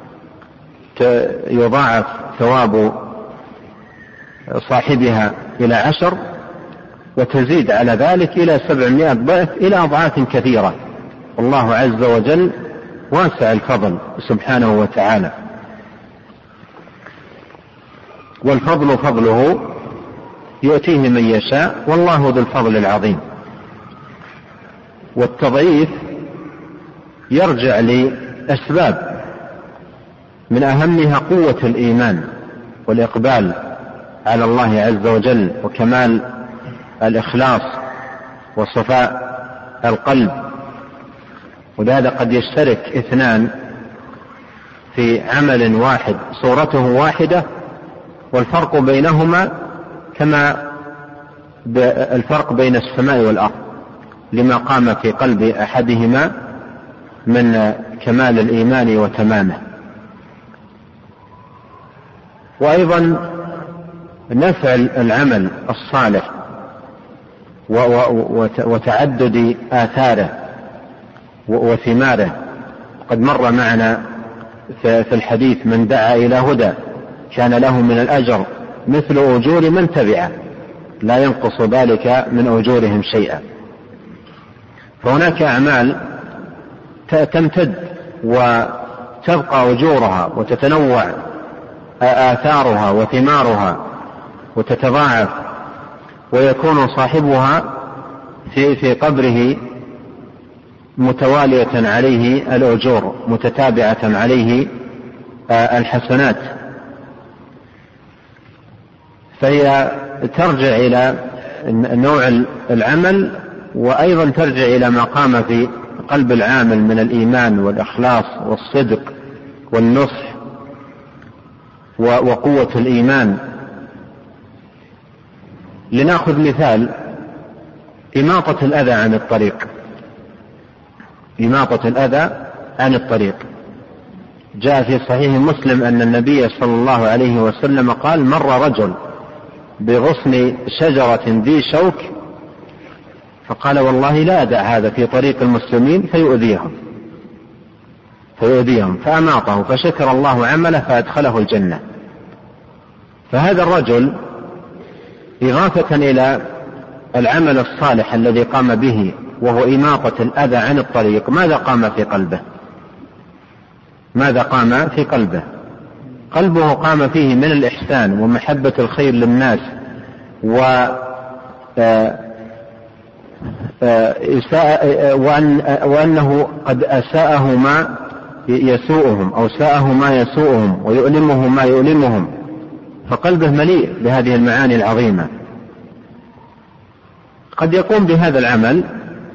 يضاعف ثواب صاحبها إلى عشر، وتزيد على ذلك إلى سبعمائة ضعف إلى أضعاف كثيرة. والله عز وجل واسع الفضل سبحانه وتعالى، والفضل فضله يؤتيه من يشاء، والله ذو الفضل العظيم. والتضعيف يرجع لأسباب من أهمها قوة الإيمان والإقبال على الله عز وجل، وكمال الإخلاص وصفاء القلب. ولهذا قد يشترك اثنان في عمل واحد صورته واحدة، والفرق بينهما كما الفرق بين السماء والأرض، لما قام في قلب أحدهما من كمال الإيمان وتمامه. وأيضا نفع العمل الصالح وتعدد آثاره وثماره. قد مر معنا في الحديث: من دعا إلى هدى كان له من الأجر مثل أجور من تبعه، لا ينقص ذلك من أجورهم شيئا. فهناك أعمال تمتد وتبقى أجورها وتتنوع آثارها وثمارها وتتضاعف، ويكون صاحبها في في قبره متوالية عليه الأجور، متتابعة عليه الحسنات. فهي ترجع إلى نوع العمل، وأيضا ترجع إلى ما قام في قلب العامل من الإيمان والإخلاص والصدق والنصح وقوة الإيمان. لنأخذ مثال إماطة الأذى عن الطريق. إماطة الأذى عن الطريق جاء في صحيح مسلم أن النبي صلى الله عليه وسلم قال: مر رجل بغصن شجرة ذي شوك فقال: والله لا أدع هذا في طريق المسلمين فيؤذيهم فيؤذيهم فأماطه، فشكر الله عمله فأدخله الجنة. فهذا الرجل إضافة إلى العمل الصالح الذي قام به وهو إماطة الأذى عن الطريق، ماذا قام في قلبه؟ ماذا قام في قلبه؟ قلبه قام فيه من الإحسان ومحبة الخير للناس و وأنه قد أساءه ما يسوءهم أو ساءه ما يسوءهم ويؤلمه ما يؤلمهم، فقلبه مليء بهذه المعاني العظيمة. قد يقوم بهذا العمل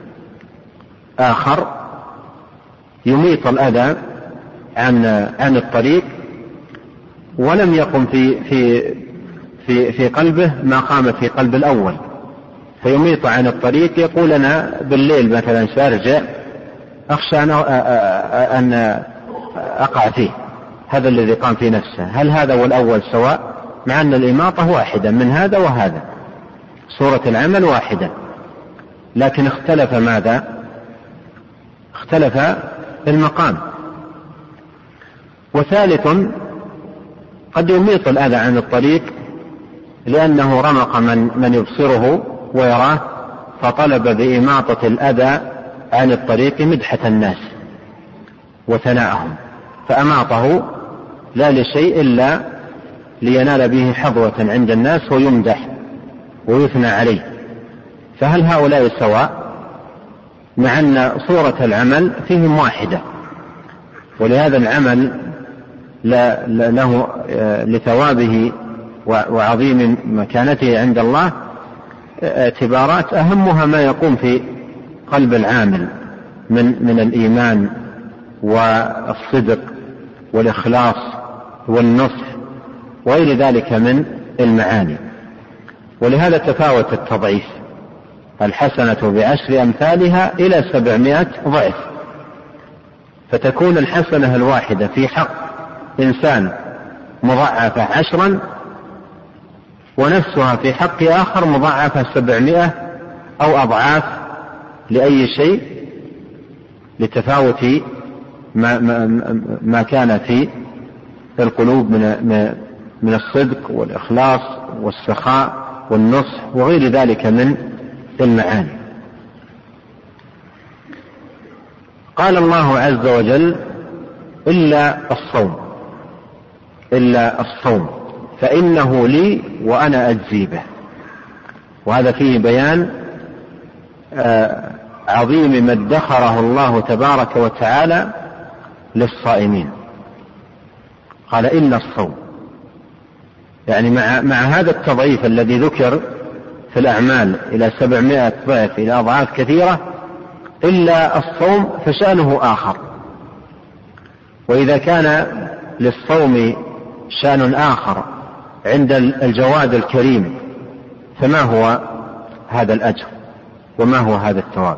آخر يميط الأذى عن عن الطريق ولم يقم في في في في قلبه ما قام في قلب الأول، فيميط عن الطريق. يقول: أنا بالليل مثلا سأرجع أخشى أن أقع فيه. هذا الذي قام في نفسه. هل هذا والأول سواء؟ مع أن الإماطة واحدة من هذا وهذا، صورة العمل واحدة، لكن اختلف ماذا؟ اختلف المقام. وثالث قد يميط الأذى عن الطريق لأنه رمق من, من يبصره ويراه، فطلب بإماطة الأذى عن الطريق مدحة الناس وثناءهم، فأماطه لا لشيء إلا لينال به حظوة عند الناس ويمدح ويثنى عليه. فهل هؤلاء سواء؟ مع أن صورة العمل فيهم واحدة، ولهذا العمل له لثوابه وعظيم مكانته عند الله اعتبارات، أهمها ما يقوم في قلب العامل من من الإيمان والصدق والإخلاص والنصح وغير ذلك من المعاني. ولهذا تفاوت التضعيف، الحسنة بعشر أمثالها إلى سبعمائة ضعف، فتكون الحسنة الواحدة في حق إنسان مضاعفة عشرا، ونفسها في حق آخر مضاعفة سبعمائة أو أضعاف. لأي شيء؟ لتفاوت ما, ما, ما كان في القلوب من, من الصدق والإخلاص والسخاء والنصح وغير ذلك من المعاني. قال الله عز وجل: إلا الصوم إلا الصوم فإنه لي وأنا أجزي به. وهذا فيه بيان عظيم ما ادخره الله تبارك وتعالى للصائمين. قال: إلا الصوم، يعني مع, مع هذا التضعيف الذي ذكر في الأعمال إلى سبعمائة ضعف إلى أضعاف كثيرة، إلا الصوم فشأنه آخر. وإذا كان للصوم شأن آخر عند الجواد الكريم، فما هو هذا الأجر وما هو هذا الثواب؟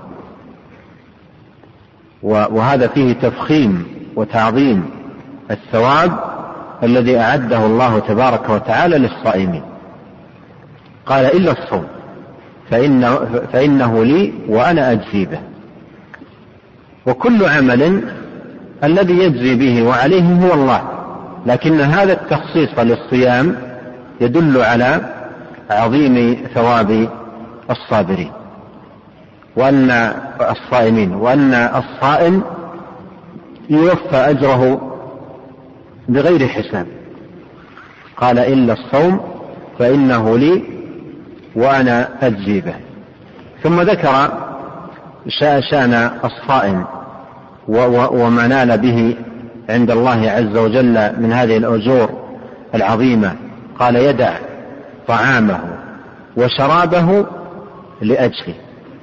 وهذا فيه تفخيم وتعظيم الثواب الذي أعده الله تبارك وتعالى للصائمين. قال: إلا الصوم فإنه, فإنه لي وأنا أجزي به. وكل عمل الذي يجزي به وعليه هو الله، لكن هذا التخصيص للصيام يدل على عظيم ثواب الصابرين وأن الصائمين وأن الصائم يوفى أجره بغير حساب. قال: إلا الصوم فإنه لي وأنا أجزي به. ثم ذكر شأن الصائم وما نال به عند الله عز وجل من هذه الأجور العظيمة. قال: يدع طعامه وشرابه لأجله.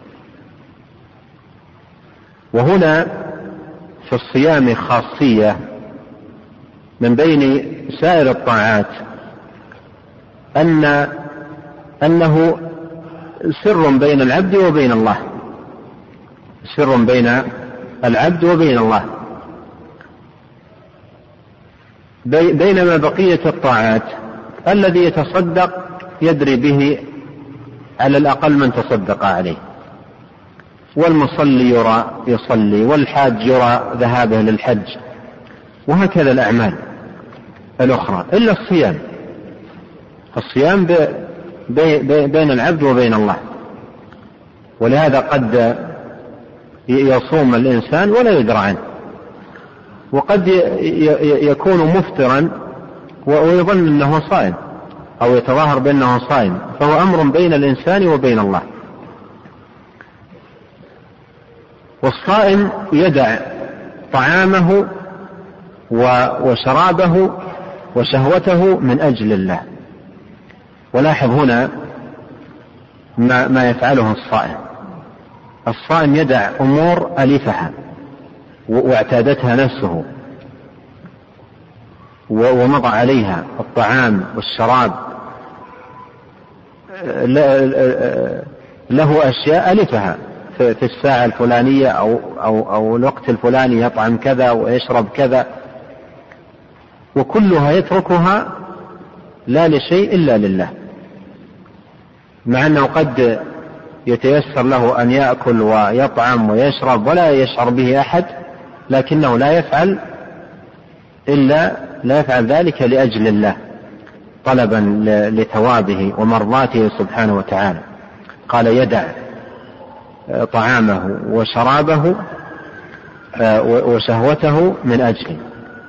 وهنا في الصيام خاصية من بين سائر الطاعات، أن أنه سر بين العبد وبين الله، سر بين العبد وبين الله، بينما بقية الطاعات الذي يتصدق يدري به على الأقل من تصدق عليه، والمصلي يرى يصلي، والحاج يرى ذهابه للحج، وهكذا الأعمال الأخرى إلا الصيام. الصيام بين العبد وبين الله، ولهذا قد يصوم الإنسان ولا يدرى عنه، وقد يكون مفطرا ويظن أنه صائم أو يتظاهر بأنه صائم، فهو أمر بين الإنسان وبين الله. والصائم يدع طعامه وشرابه وشهوته من أجل الله. ولاحظ هنا ما, ما يفعله الصائم. الصائم يدع أمور ألفها واعتادتها نفسه ومضى عليها، الطعام والشراب، له أشياء ألفها في الساعة الفلانية أو, أو, أو الوقت الفلاني يطعم كذا ويشرب كذا، وكلها يتركها لا لشيء إلا لله، مع أنه قد يتيسر له أن يأكل ويطعم ويشرب ولا يشعر به أحد، لكنه لا يفعل إلا لا يفعل ذلك لأجل الله، طلبا لثوابه ومرضاته سبحانه وتعالى. قال يدع طعامه وشرابه وشهوته من أجله.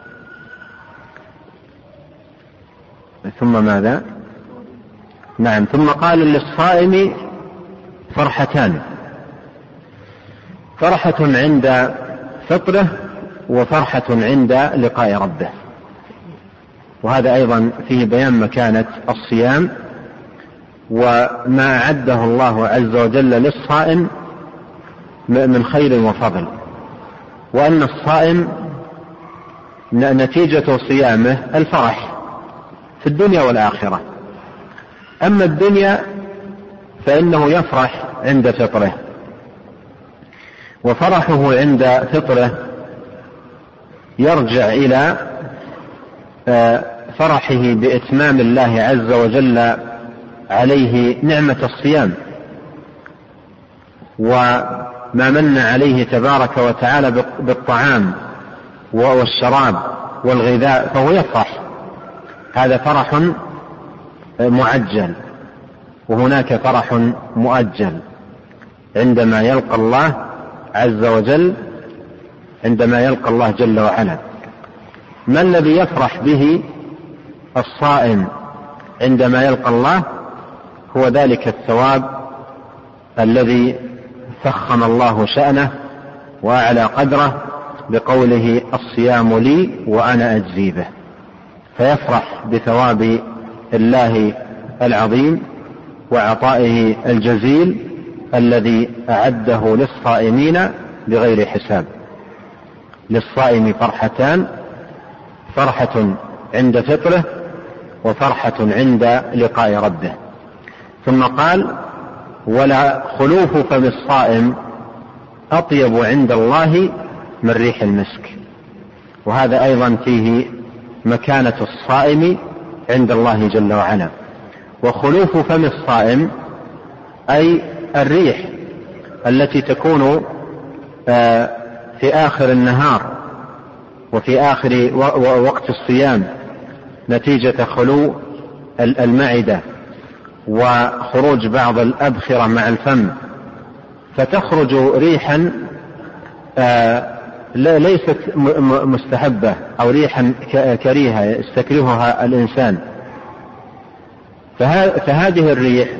ثم ماذا؟ نعم، ثم قال للصائم فرحتان: فرحة عند فطره وفرحة عند لقاء ربه. وهذا أيضا فيه بيان مكانة الصيام وما أعده الله عز وجل للصائم من خير وفضل، وأن الصائم نتيجة صيامه الفرح في الدنيا والآخرة. أما الدنيا فإنه يفرح عند فطره، وفرحه عند فطره يرجع إلى فرحه بإتمام الله عز وجل عليه نعمة الصيام وما من عليه تبارك وتعالى بالطعام والشراب والغذاء، فهو يفرح. هذا فرح معجل، وهناك فرح مؤجل عندما يلقى الله عز وجل، عندما يلقى الله جل وعلا. ما الذي يفرح به الصائم عندما يلقى الله؟ هو ذلك الثواب الذي فخم الله شأنه وأعلى قدره بقوله: الصيام لي وأنا أجزي به. فيفرح بثواب الله العظيم وعطائه الجزيل الذي أعده للصائمين بغير حساب. للصائم فرحتان: فرحة عند فطره وفرحة عند لقاء ربه. ثم قال: ولا خلوف فم الصائم أطيب عند الله من ريح المسك. وهذا أيضا فيه مكانة الصائم عند الله جل وعلا. وخلوف فم الصائم أي الريح التي تكون في آخر النهار وفي آخر وقت الصيام نتيجة خلو المعدة وخروج بعض الأبخرة مع الفم، فتخرج ريحا ليست مستحبة أو ريحا كريهة يستكرهها الإنسان. فهذه الريح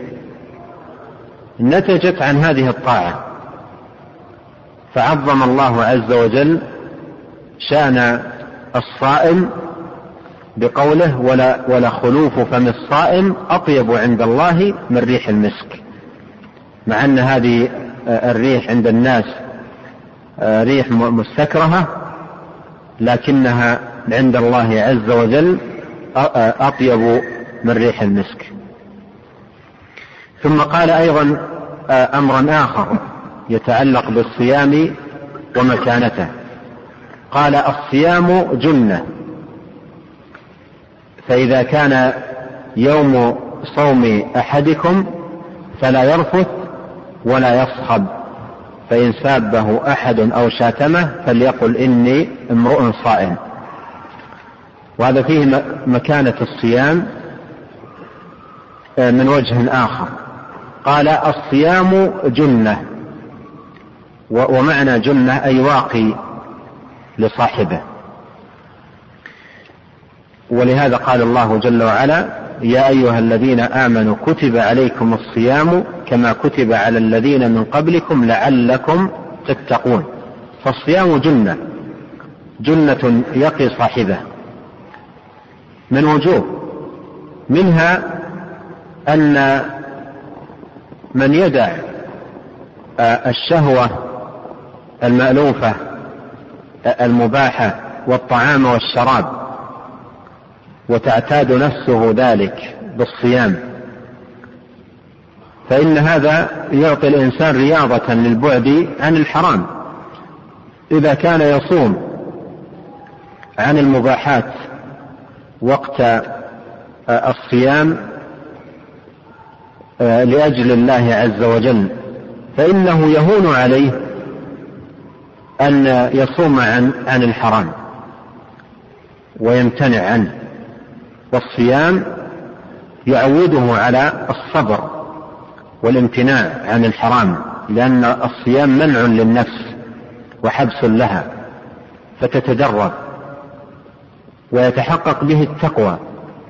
نتجت عن هذه الطاعة، فعظم الله عز وجل شأن الصائم بقوله: ولا, ولا خلوف فم الصائم أطيب عند الله من ريح المسك. مع أن هذه الريح عند الناس ريح مستكرهة، لكنها عند الله عز وجل أطيب من ريح المسك. ثم قال أيضا أمرا آخر يتعلق بالصيام ومكانته، قال الصيام جنة، فإذا كان يوم صوم أحدكم فلا يرفث ولا يصخب، فإن سابه أحد أو شاتمه فليقل إني امرؤ صائم. وهذا فيه مكانة الصيام من وجه آخر. قال الصيام جنة، ومعنى جنة أي واقي لصاحبه، ولهذا قال الله جل وعلا يا أيها الذين آمنوا كتب عليكم الصيام كما كتب على الذين من قبلكم لعلكم تتقون. فالصيام جنة، جنة يقي صاحبه من وجوه، منها أن من يدع الشهوة المألوفة المباحة والطعام والشراب وتعتاد نفسه ذلك بالصيام، فإن هذا يعطي الإنسان رياضة للبعد عن الحرام. إذا كان يصوم عن المباحات وقت الصيام لأجل الله عز وجل، فإنه يهون عليه أن يصوم عن عن الحرام ويمتنع عنه. والصيام يعوده على الصبر والامتناع عن الحرام، لأن الصيام منع للنفس وحبس لها، فتتدرب ويتحقق به التقوى،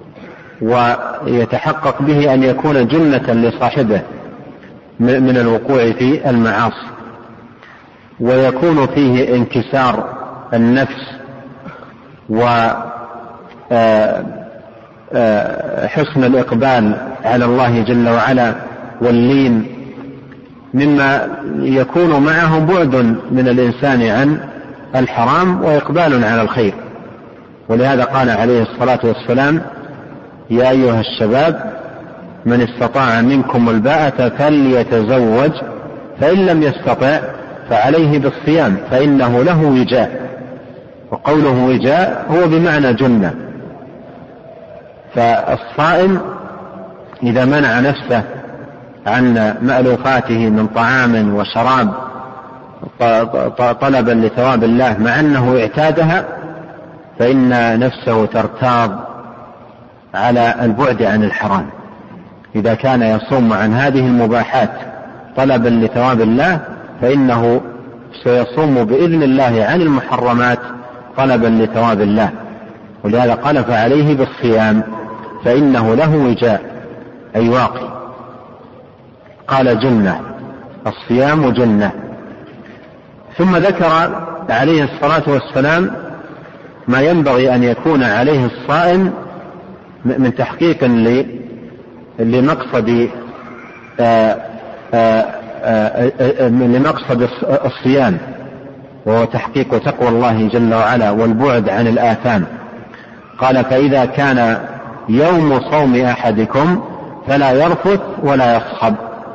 ويتحقق به أن يكون جنة لصاحبه من الوقوع في المعاصي، ويكون فيه انكسار النفس وحسن الإقبال على الله جل وعلا واللين، مما يكون معه بعد من الإنسان عن الحرام وإقبال على الخير. ولهذا قال عليه الصلاة والسلام يا أيها الشباب من استطاع منكم الباءة فليتزوج، فإن لم يستطع فعليه بالصيام فإنه له وجاء. وقوله وجاء هو بمعنى جنة. فالصائم إذا منع نفسه عن مألوفاته من طعام وشراب طلبا لثواب الله مع أنه اعتادها، فإن نفسه ترتاض على البعد عن الحرام. إذا كان يصوم عن هذه المباحات طلبا لثواب الله، فإنه سيصوم بإذن الله عن المحرمات طلبا لثواب الله. ولهذا قال فعليه بالصيام فإنه له وجاء أي واقي. قال جنة، الصيام جنة. ثم ذكر عليه الصلاة والسلام ما ينبغي أن يكون عليه الصائم من تحقيق لمقصد لمقصد الصيام، وهو تحقيق تقوى الله جل وعلا والبعد عن الآثام. قال فإذا كان يوم صوم أحدكم فلا يرفث ولا يصخب.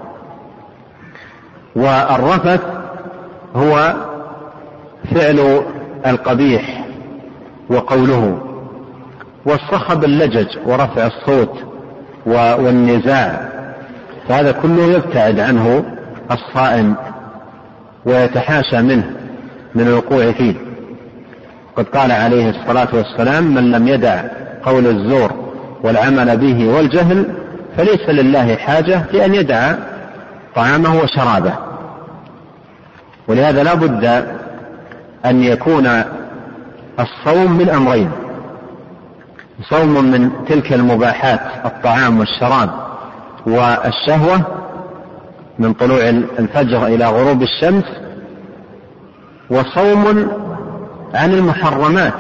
والرفث هو فعل القبيح وقوله، والصخب اللجج ورفع الصوت والنزاع، فهذا كله يبتعد عنه الصائم ويتحاشى منه من الوقوع فيه. قد قال عليه الصلاة والسلام من لم يدع قول الزور والعمل به والجهل فليس لله حاجة في أن يدع طعامه وشرابه. ولهذا لا بد أن يكون الصوم من أمرين: صوم من تلك المباحات الطعام والشراب والشهوة من طلوع الفجر إلى غروب الشمس، وصوم عن المحرمات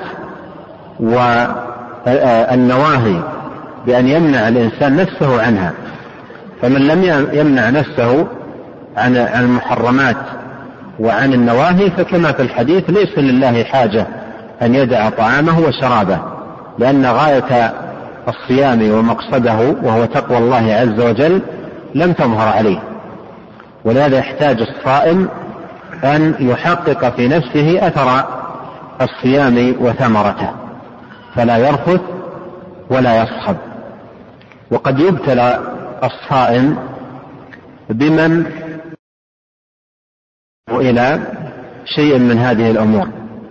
والنواهي بأن يمنع الإنسان نفسه عنها. فمن لم يمنع نفسه عن المحرمات وعن النواهي فكما في الحديث ليس لله حاجة أن يدع طعامه وشرابه، لأن غاية الصيام ومقصده وهو تقوى الله عز وجل لم تظهر عليه، ولهذا يحتاج الصائم أن يحقق في نفسه أثر الصيام وثمرته، فلا يرفث ولا يصخب. وقد يبتلى الصائم بمن إلى شيء من هذه الأمور،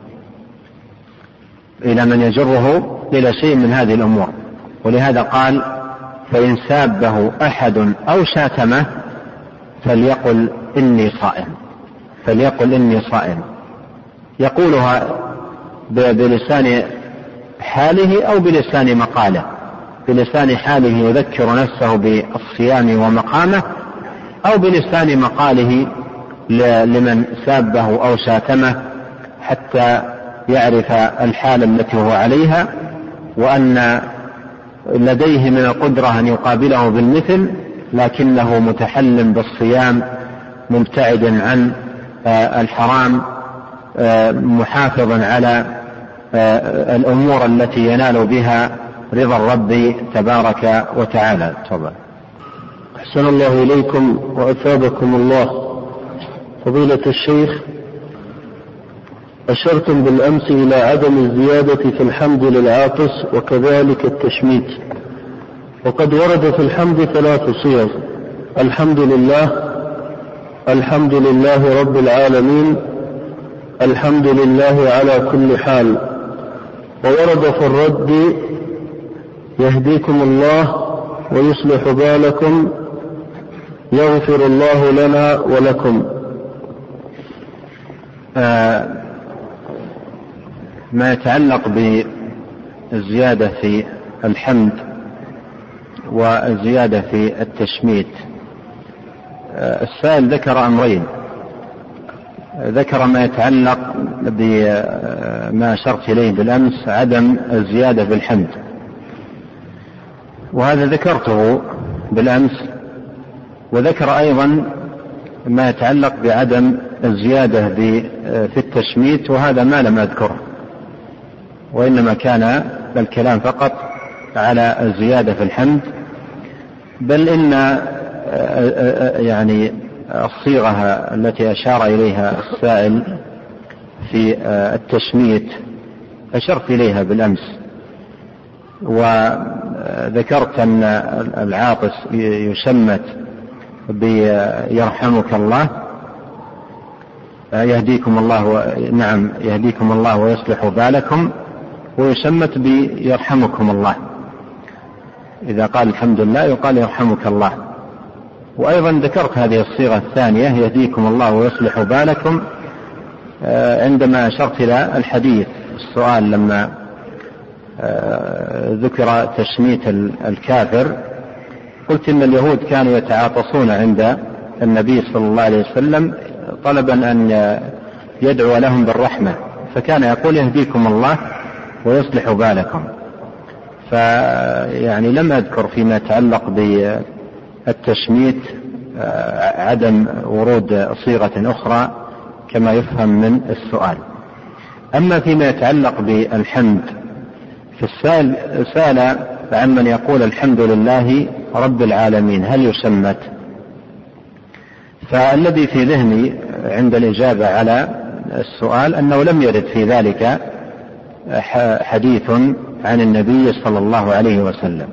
إلى من يجره إلى شيء من هذه الأمور. ولهذا قال: فإن سابه أحد أو شاتمه فليقل إني صائم، فليقل إني صائم، يقولها بلسان حاله أو بلسان مقاله. بلسان حاله يذكر نفسه بالصيام ومقامه، أو بلسان مقاله لمن سابه أو شاتمه حتى يعرف الحال التي هو عليها، وأن لديه من القدرة أن يقابله بالمثل، لكنه متحلم بالصيام مبتعد عن الحرام محافظا على الأمور التي ينال بها رضا الرب تبارك وتعالى. تفضل. أحسن الله إليكم وأثابكم الله. فضيلة الشيخ، أشرتم بالأمس إلى عدم الزيادة في الحمد للعاطس وكذلك التشميت، وقد ورد في الحمد ثلاث صيغ: الحمد لله، الحمد لله رب العالمين، الحمد لله على كل حال. وورد في الرد: يهديكم الله ويصلح بالكم، يغفر الله لنا ولكم. آه ما يتعلق بالزيادة في الحمد والزيادة في التشميت، آه السائل ذكر أمرين: ذكر ما يتعلق بما أشرت إليه بالأمس، عدم الزيادة في الحمد، وهذا ذكرته بالأمس. وذكر أيضا ما يتعلق بعدم الزيادة في التشميت، وهذا ما لم أذكره، وإنما كان الكلام فقط على الزيادة في الحمد. بل إن يعني الصيغة التي أشار إليها السائل في التشميت أشرت إليها بالأمس، وذكرت أن العاطس يشمت بيرحمك الله، يهديكم الله، نعم يهديكم الله ويصلح بالكم، ويشمت بيرحمكم الله. إذا قال الحمد لله يقال يرحمك الله. وأيضا ذكرت هذه الصيغة الثانية يهديكم الله ويصلح بالكم عندما أشرت إلى الحديث السؤال لما ذكر تشميت الكافر، قلت إن اليهود كانوا يتعاطسون عند النبي صلى الله عليه وسلم طلبا أن يدعو لهم بالرحمة، فكان يقول يهديكم الله ويصلح بالكم. فيعني لم أذكر فيما يتعلق بالتشميت عدم ورود صيغة أخرى كما يفهم من السؤال. أما فيما يتعلق بالحمد، فالسائل سأل عن من يقول الحمد لله رب العالمين هل يشمت؟ فالذي في ذهني عند الإجابة على السؤال أنه لم يرد في ذلك حديث عن النبي صلى الله عليه وسلم.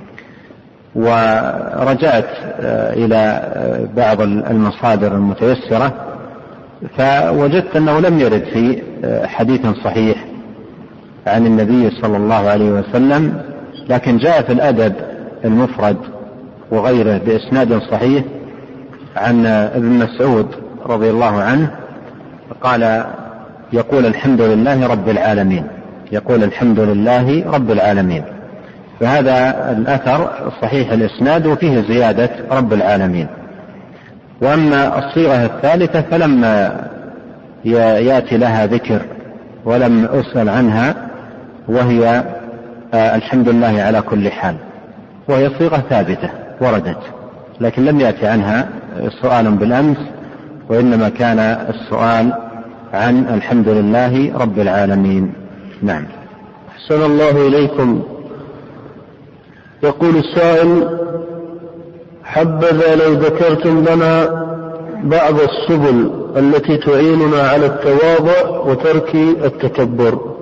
ورجعت إلى بعض المصادر المتيسرة فوجدت أنه لم يرد في حديث صحيح عن النبي صلى الله عليه وسلم، لكن جاء في الأدب المفرد وغيره بإسناد صحيح عن ابن مسعود رضي الله عنه قال يقول الحمد لله رب العالمين، يقول الحمد لله رب العالمين. فهذا الأثر صحيح الإسناد وفيه زيادة رب العالمين. وأما الصيغة الثالثة فلما يأتي لها ذكر ولم أسأل عنها، وهي الحمد لله على كل حال، وهي صيغة ثابتة وردت، لكن لم يأتي عنها سؤال بالأمس، وإنما كان السؤال عن الحمد لله رب العالمين. نعم. أحسن الله إليكم. يقول السائل: حبذا لو ذكرتم لنا بعض السبل التي تعيننا على التواضع وترك التكبر.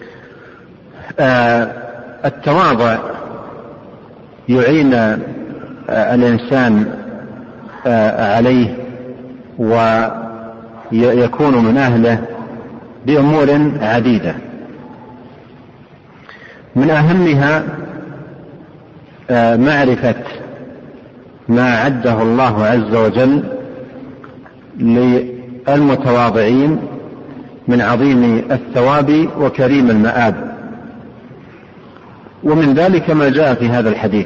آه التواضع يعين آه الإنسان آه عليه ويكون من أهله بأمور عديدة، من أهمها آه معرفة ما عده الله عز وجل للمتواضعين من عظيم الثواب وكريم المآب. ومن ذلك ما جاء في هذا الحديث،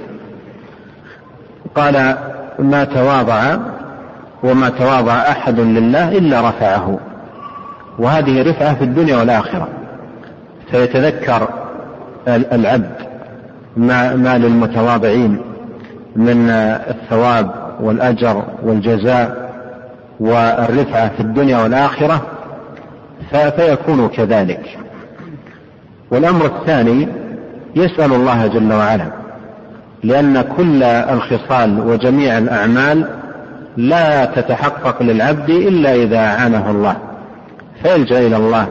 قال ما تواضع وما تواضع أحد لله إلا رفعه، وهذه رفعة في الدنيا والآخرة. فيتذكر العبد ما, ما للمتواضعين من الثواب والأجر والجزاء والرفعة في الدنيا والآخرة فيكون كذلك. والأمر الثاني يسأل الله جل وعلا، لأن كل الخصال وجميع الأعمال لا تتحقق للعبد إلا إذا أعانه الله، فيلجأ إلى الله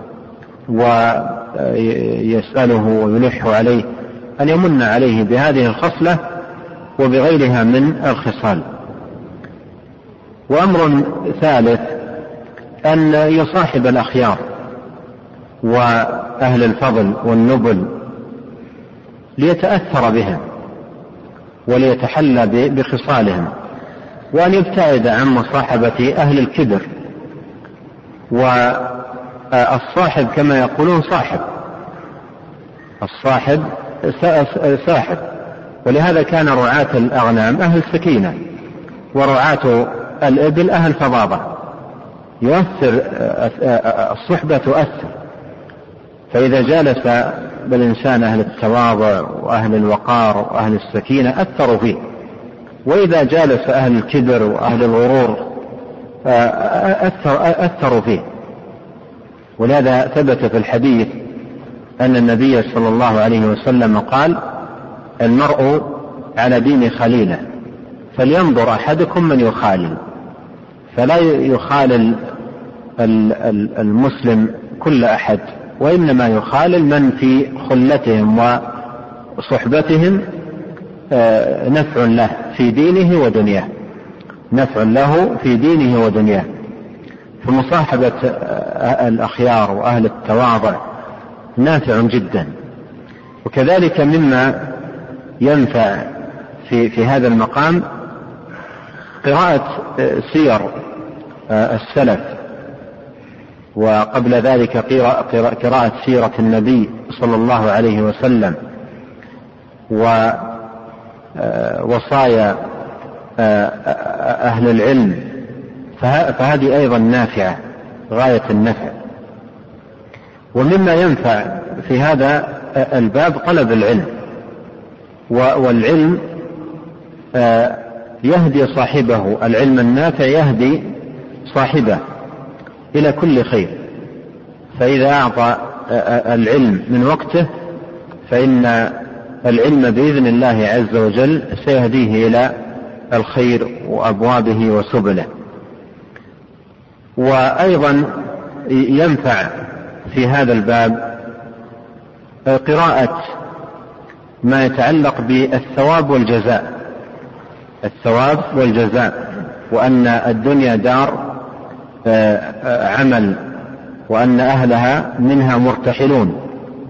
ويسأله ويلح عليه أن يمن عليه بهذه الخصلة وبغيرها من الخصال. وأمر ثالث أن يصاحب الأخيار وأهل الفضل والنبل ليتأثر بهم وليتحلى بخصالهم، وأن يبتعد عن مصاحبة أهل الكبر. والصاحب كما يقولون صاحب، الصاحب ساحب. ولهذا كان رعاة الأغنام أهل سكينة، ورعاة الإبل أهل فظاظة. يؤثر الصحبة تؤثر، فإذا جالس بالإنسان أهل التواضع وأهل الوقار وأهل السكينة أثروا فيه، وإذا جالس أهل الكبر وأهل الغرور أثر أثروا فيه. ولهذا ثبت في الحديث أن النبي صلى الله عليه وسلم قال: المرء على دين خليله، فلينظر أحدكم من يخالل. فلا يخالل المسلم كل أحد، وإنما يخالل من في خلتهم وصحبتهم نفع له في دينه ودنياه، نفع له في دينه ودنياه. فمصاحبة الأخيار وأهل التواضع نافع جدا. وكذلك مما ينفع في, في هذا المقام قراءة سير السلف، وقبل ذلك قراءة سيرة النبي صلى الله عليه وسلم، ووصايا أهل العلم، فهذه أيضا نافعة غاية النفع. ومما ينفع في هذا الباب طلب العلم، والعلم يهدي صاحبه، العلم النافع يهدي صاحبه إلى كل خير. فإذا أعطى العلم من وقته فإن العلم بإذن الله عز وجل سيهديه إلى الخير وأبوابه وسبله. وأيضا ينفع في هذا الباب قراءة ما يتعلق بالثواب والجزاء، الثواب والجزاء، وأن الدنيا دار عمل، وأن أهلها منها مرتحلون،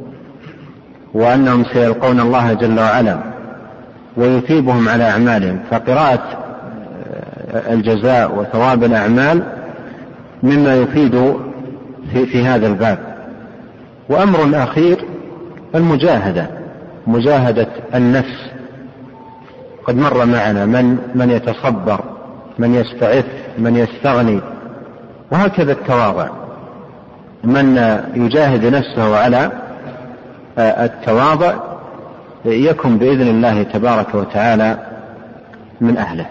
وأنهم سيلقون الله جل وعلا ويثيبهم على أعمالهم. فقراءة الجزاء وثواب الأعمال مما يفيد في, في هذا الباب. وأمر أخير المجاهدة، مجاهدة النفس. قد مر معنا من, من يتصبر، من يستعف، من يستغني، وهكذا التواضع. من يجاهد نفسه على التواضع يكن بإذن الله تبارك وتعالى من أهله.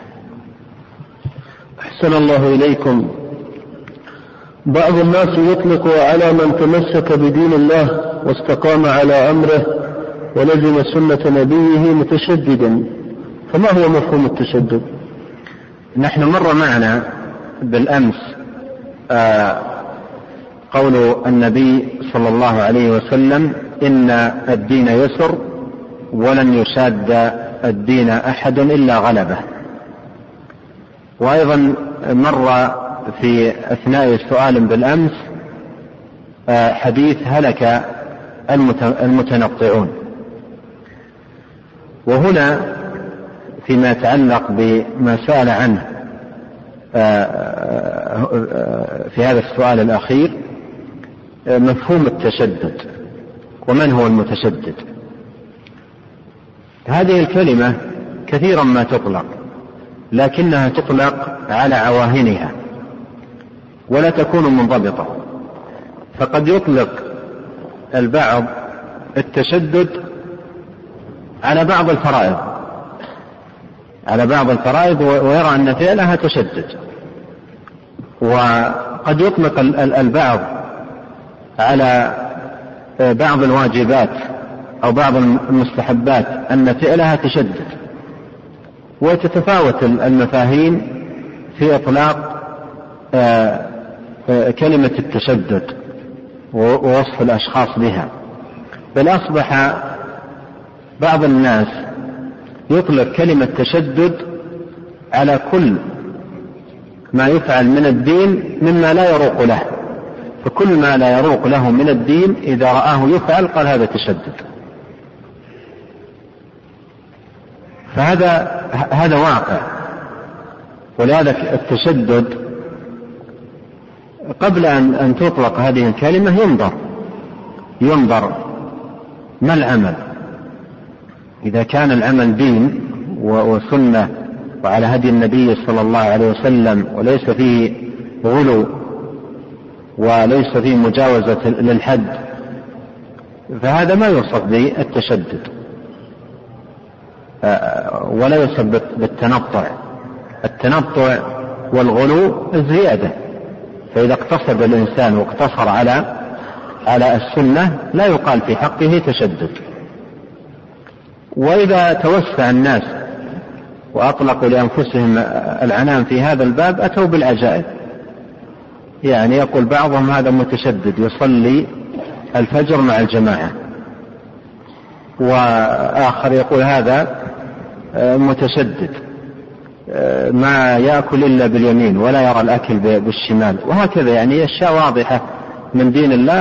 أحسن الله إليكم. بعض الناس يطلق على من تمسك بدين الله واستقام على أمره ولزم سنة نبيه متشددا، فما هو مفهوم التشدد؟ نحن مر معنا بالأمس آه قول النبي صلى الله عليه وسلم إن الدين يسر ولن يشاد الدين أحد إلا غلبه. وأيضا مر في أثناء سؤال بالأمس حديث هلك المتنطعون. وهنا فيما يتعلق بما سأل عنه في هذا السؤال الأخير مفهوم التشدد ومن هو المتشدد. هذه الكلمة كثيرا ما تطلق، لكنها تطلق على عواهنها ولا تكون منضبطة. فقد يطلق البعض التشدد على بعض الفرائض على بعض الفرائض ويرى أن فعلها تشدد، وقد يطلق البعض على بعض الواجبات أو بعض المستحبات أن فعلها تشدد. وتتفاوت المفاهيم في إطلاق كلمة التشدد ووصف الأشخاص بها، بل أصبح بعض الناس يطلق كلمة تشدد على كل ما يفعل من الدين مما لا يروق له. فكل ما لا يروق له من الدين إذا رآه يفعل قال هذا تشدد. فهذا هذا واقع. ولهذا التشدد قبل أن, أن تطلق هذه الكلمة ينظر ينظر ما العمل. إذا كان العمل دين وسنة وعلى هدي النبي صلى الله عليه وسلم وليس فيه غلو وليس فيه مجاوزة للحد، فهذا ما يوصف بالتشدد ولا يوصف بالتنطع. التنطع والغلو الزيادة. فإذا اقتصد الإنسان واقتصر على على السنة لا يقال في حقه تشدد. وإذا توسع الناس وأطلقوا لأنفسهم العنان في هذا الباب أتوا بالعجائب. يعني يقول بعضهم هذا متشدد يصلي الفجر مع الجماعة، وآخر يقول هذا متشدد ما يأكل إلا باليمين ولا يرى الأكل بالشمال، وهكذا. يعني أشياء واضحة من دين الله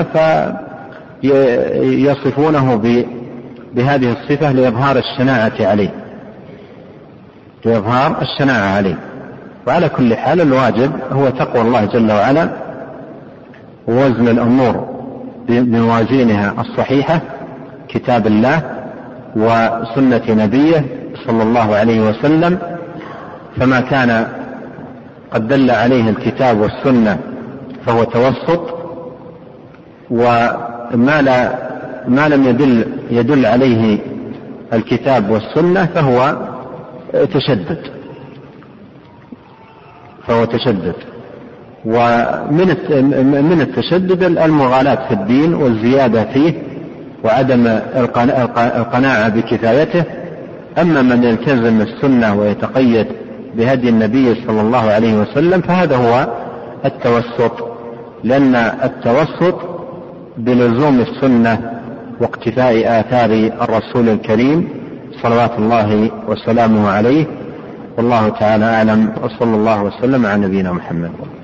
فيصفونه بهذه الصفة لإظهار الشناعة عليه لإظهار الشناعة عليه. وعلى كل حال الواجب هو تقوى الله جل وعلا ووزن الأمور بموازينها الصحيحة، كتاب الله وسنة نبيه صلى الله عليه وسلم. فما كان قد دل عليه الكتاب والسنة فهو توسط، وما لا ما لم يدل يدل عليه الكتاب والسنة فهو تشدد فهو تشدد. ومن من التشدد المغالاة في الدين والزيادة فيه وعدم القناعة بكفايته. أما من يلتزم السنة ويتقيد بهدي النبي صلى الله عليه وسلم فهذا هو التوسط، لأن التوسط بلزوم السنة واقتفاء آثار الرسول الكريم صلوات الله وسلامه عليه. والله تعالى أعلم، وصلى الله وسلم على نبينا محمد.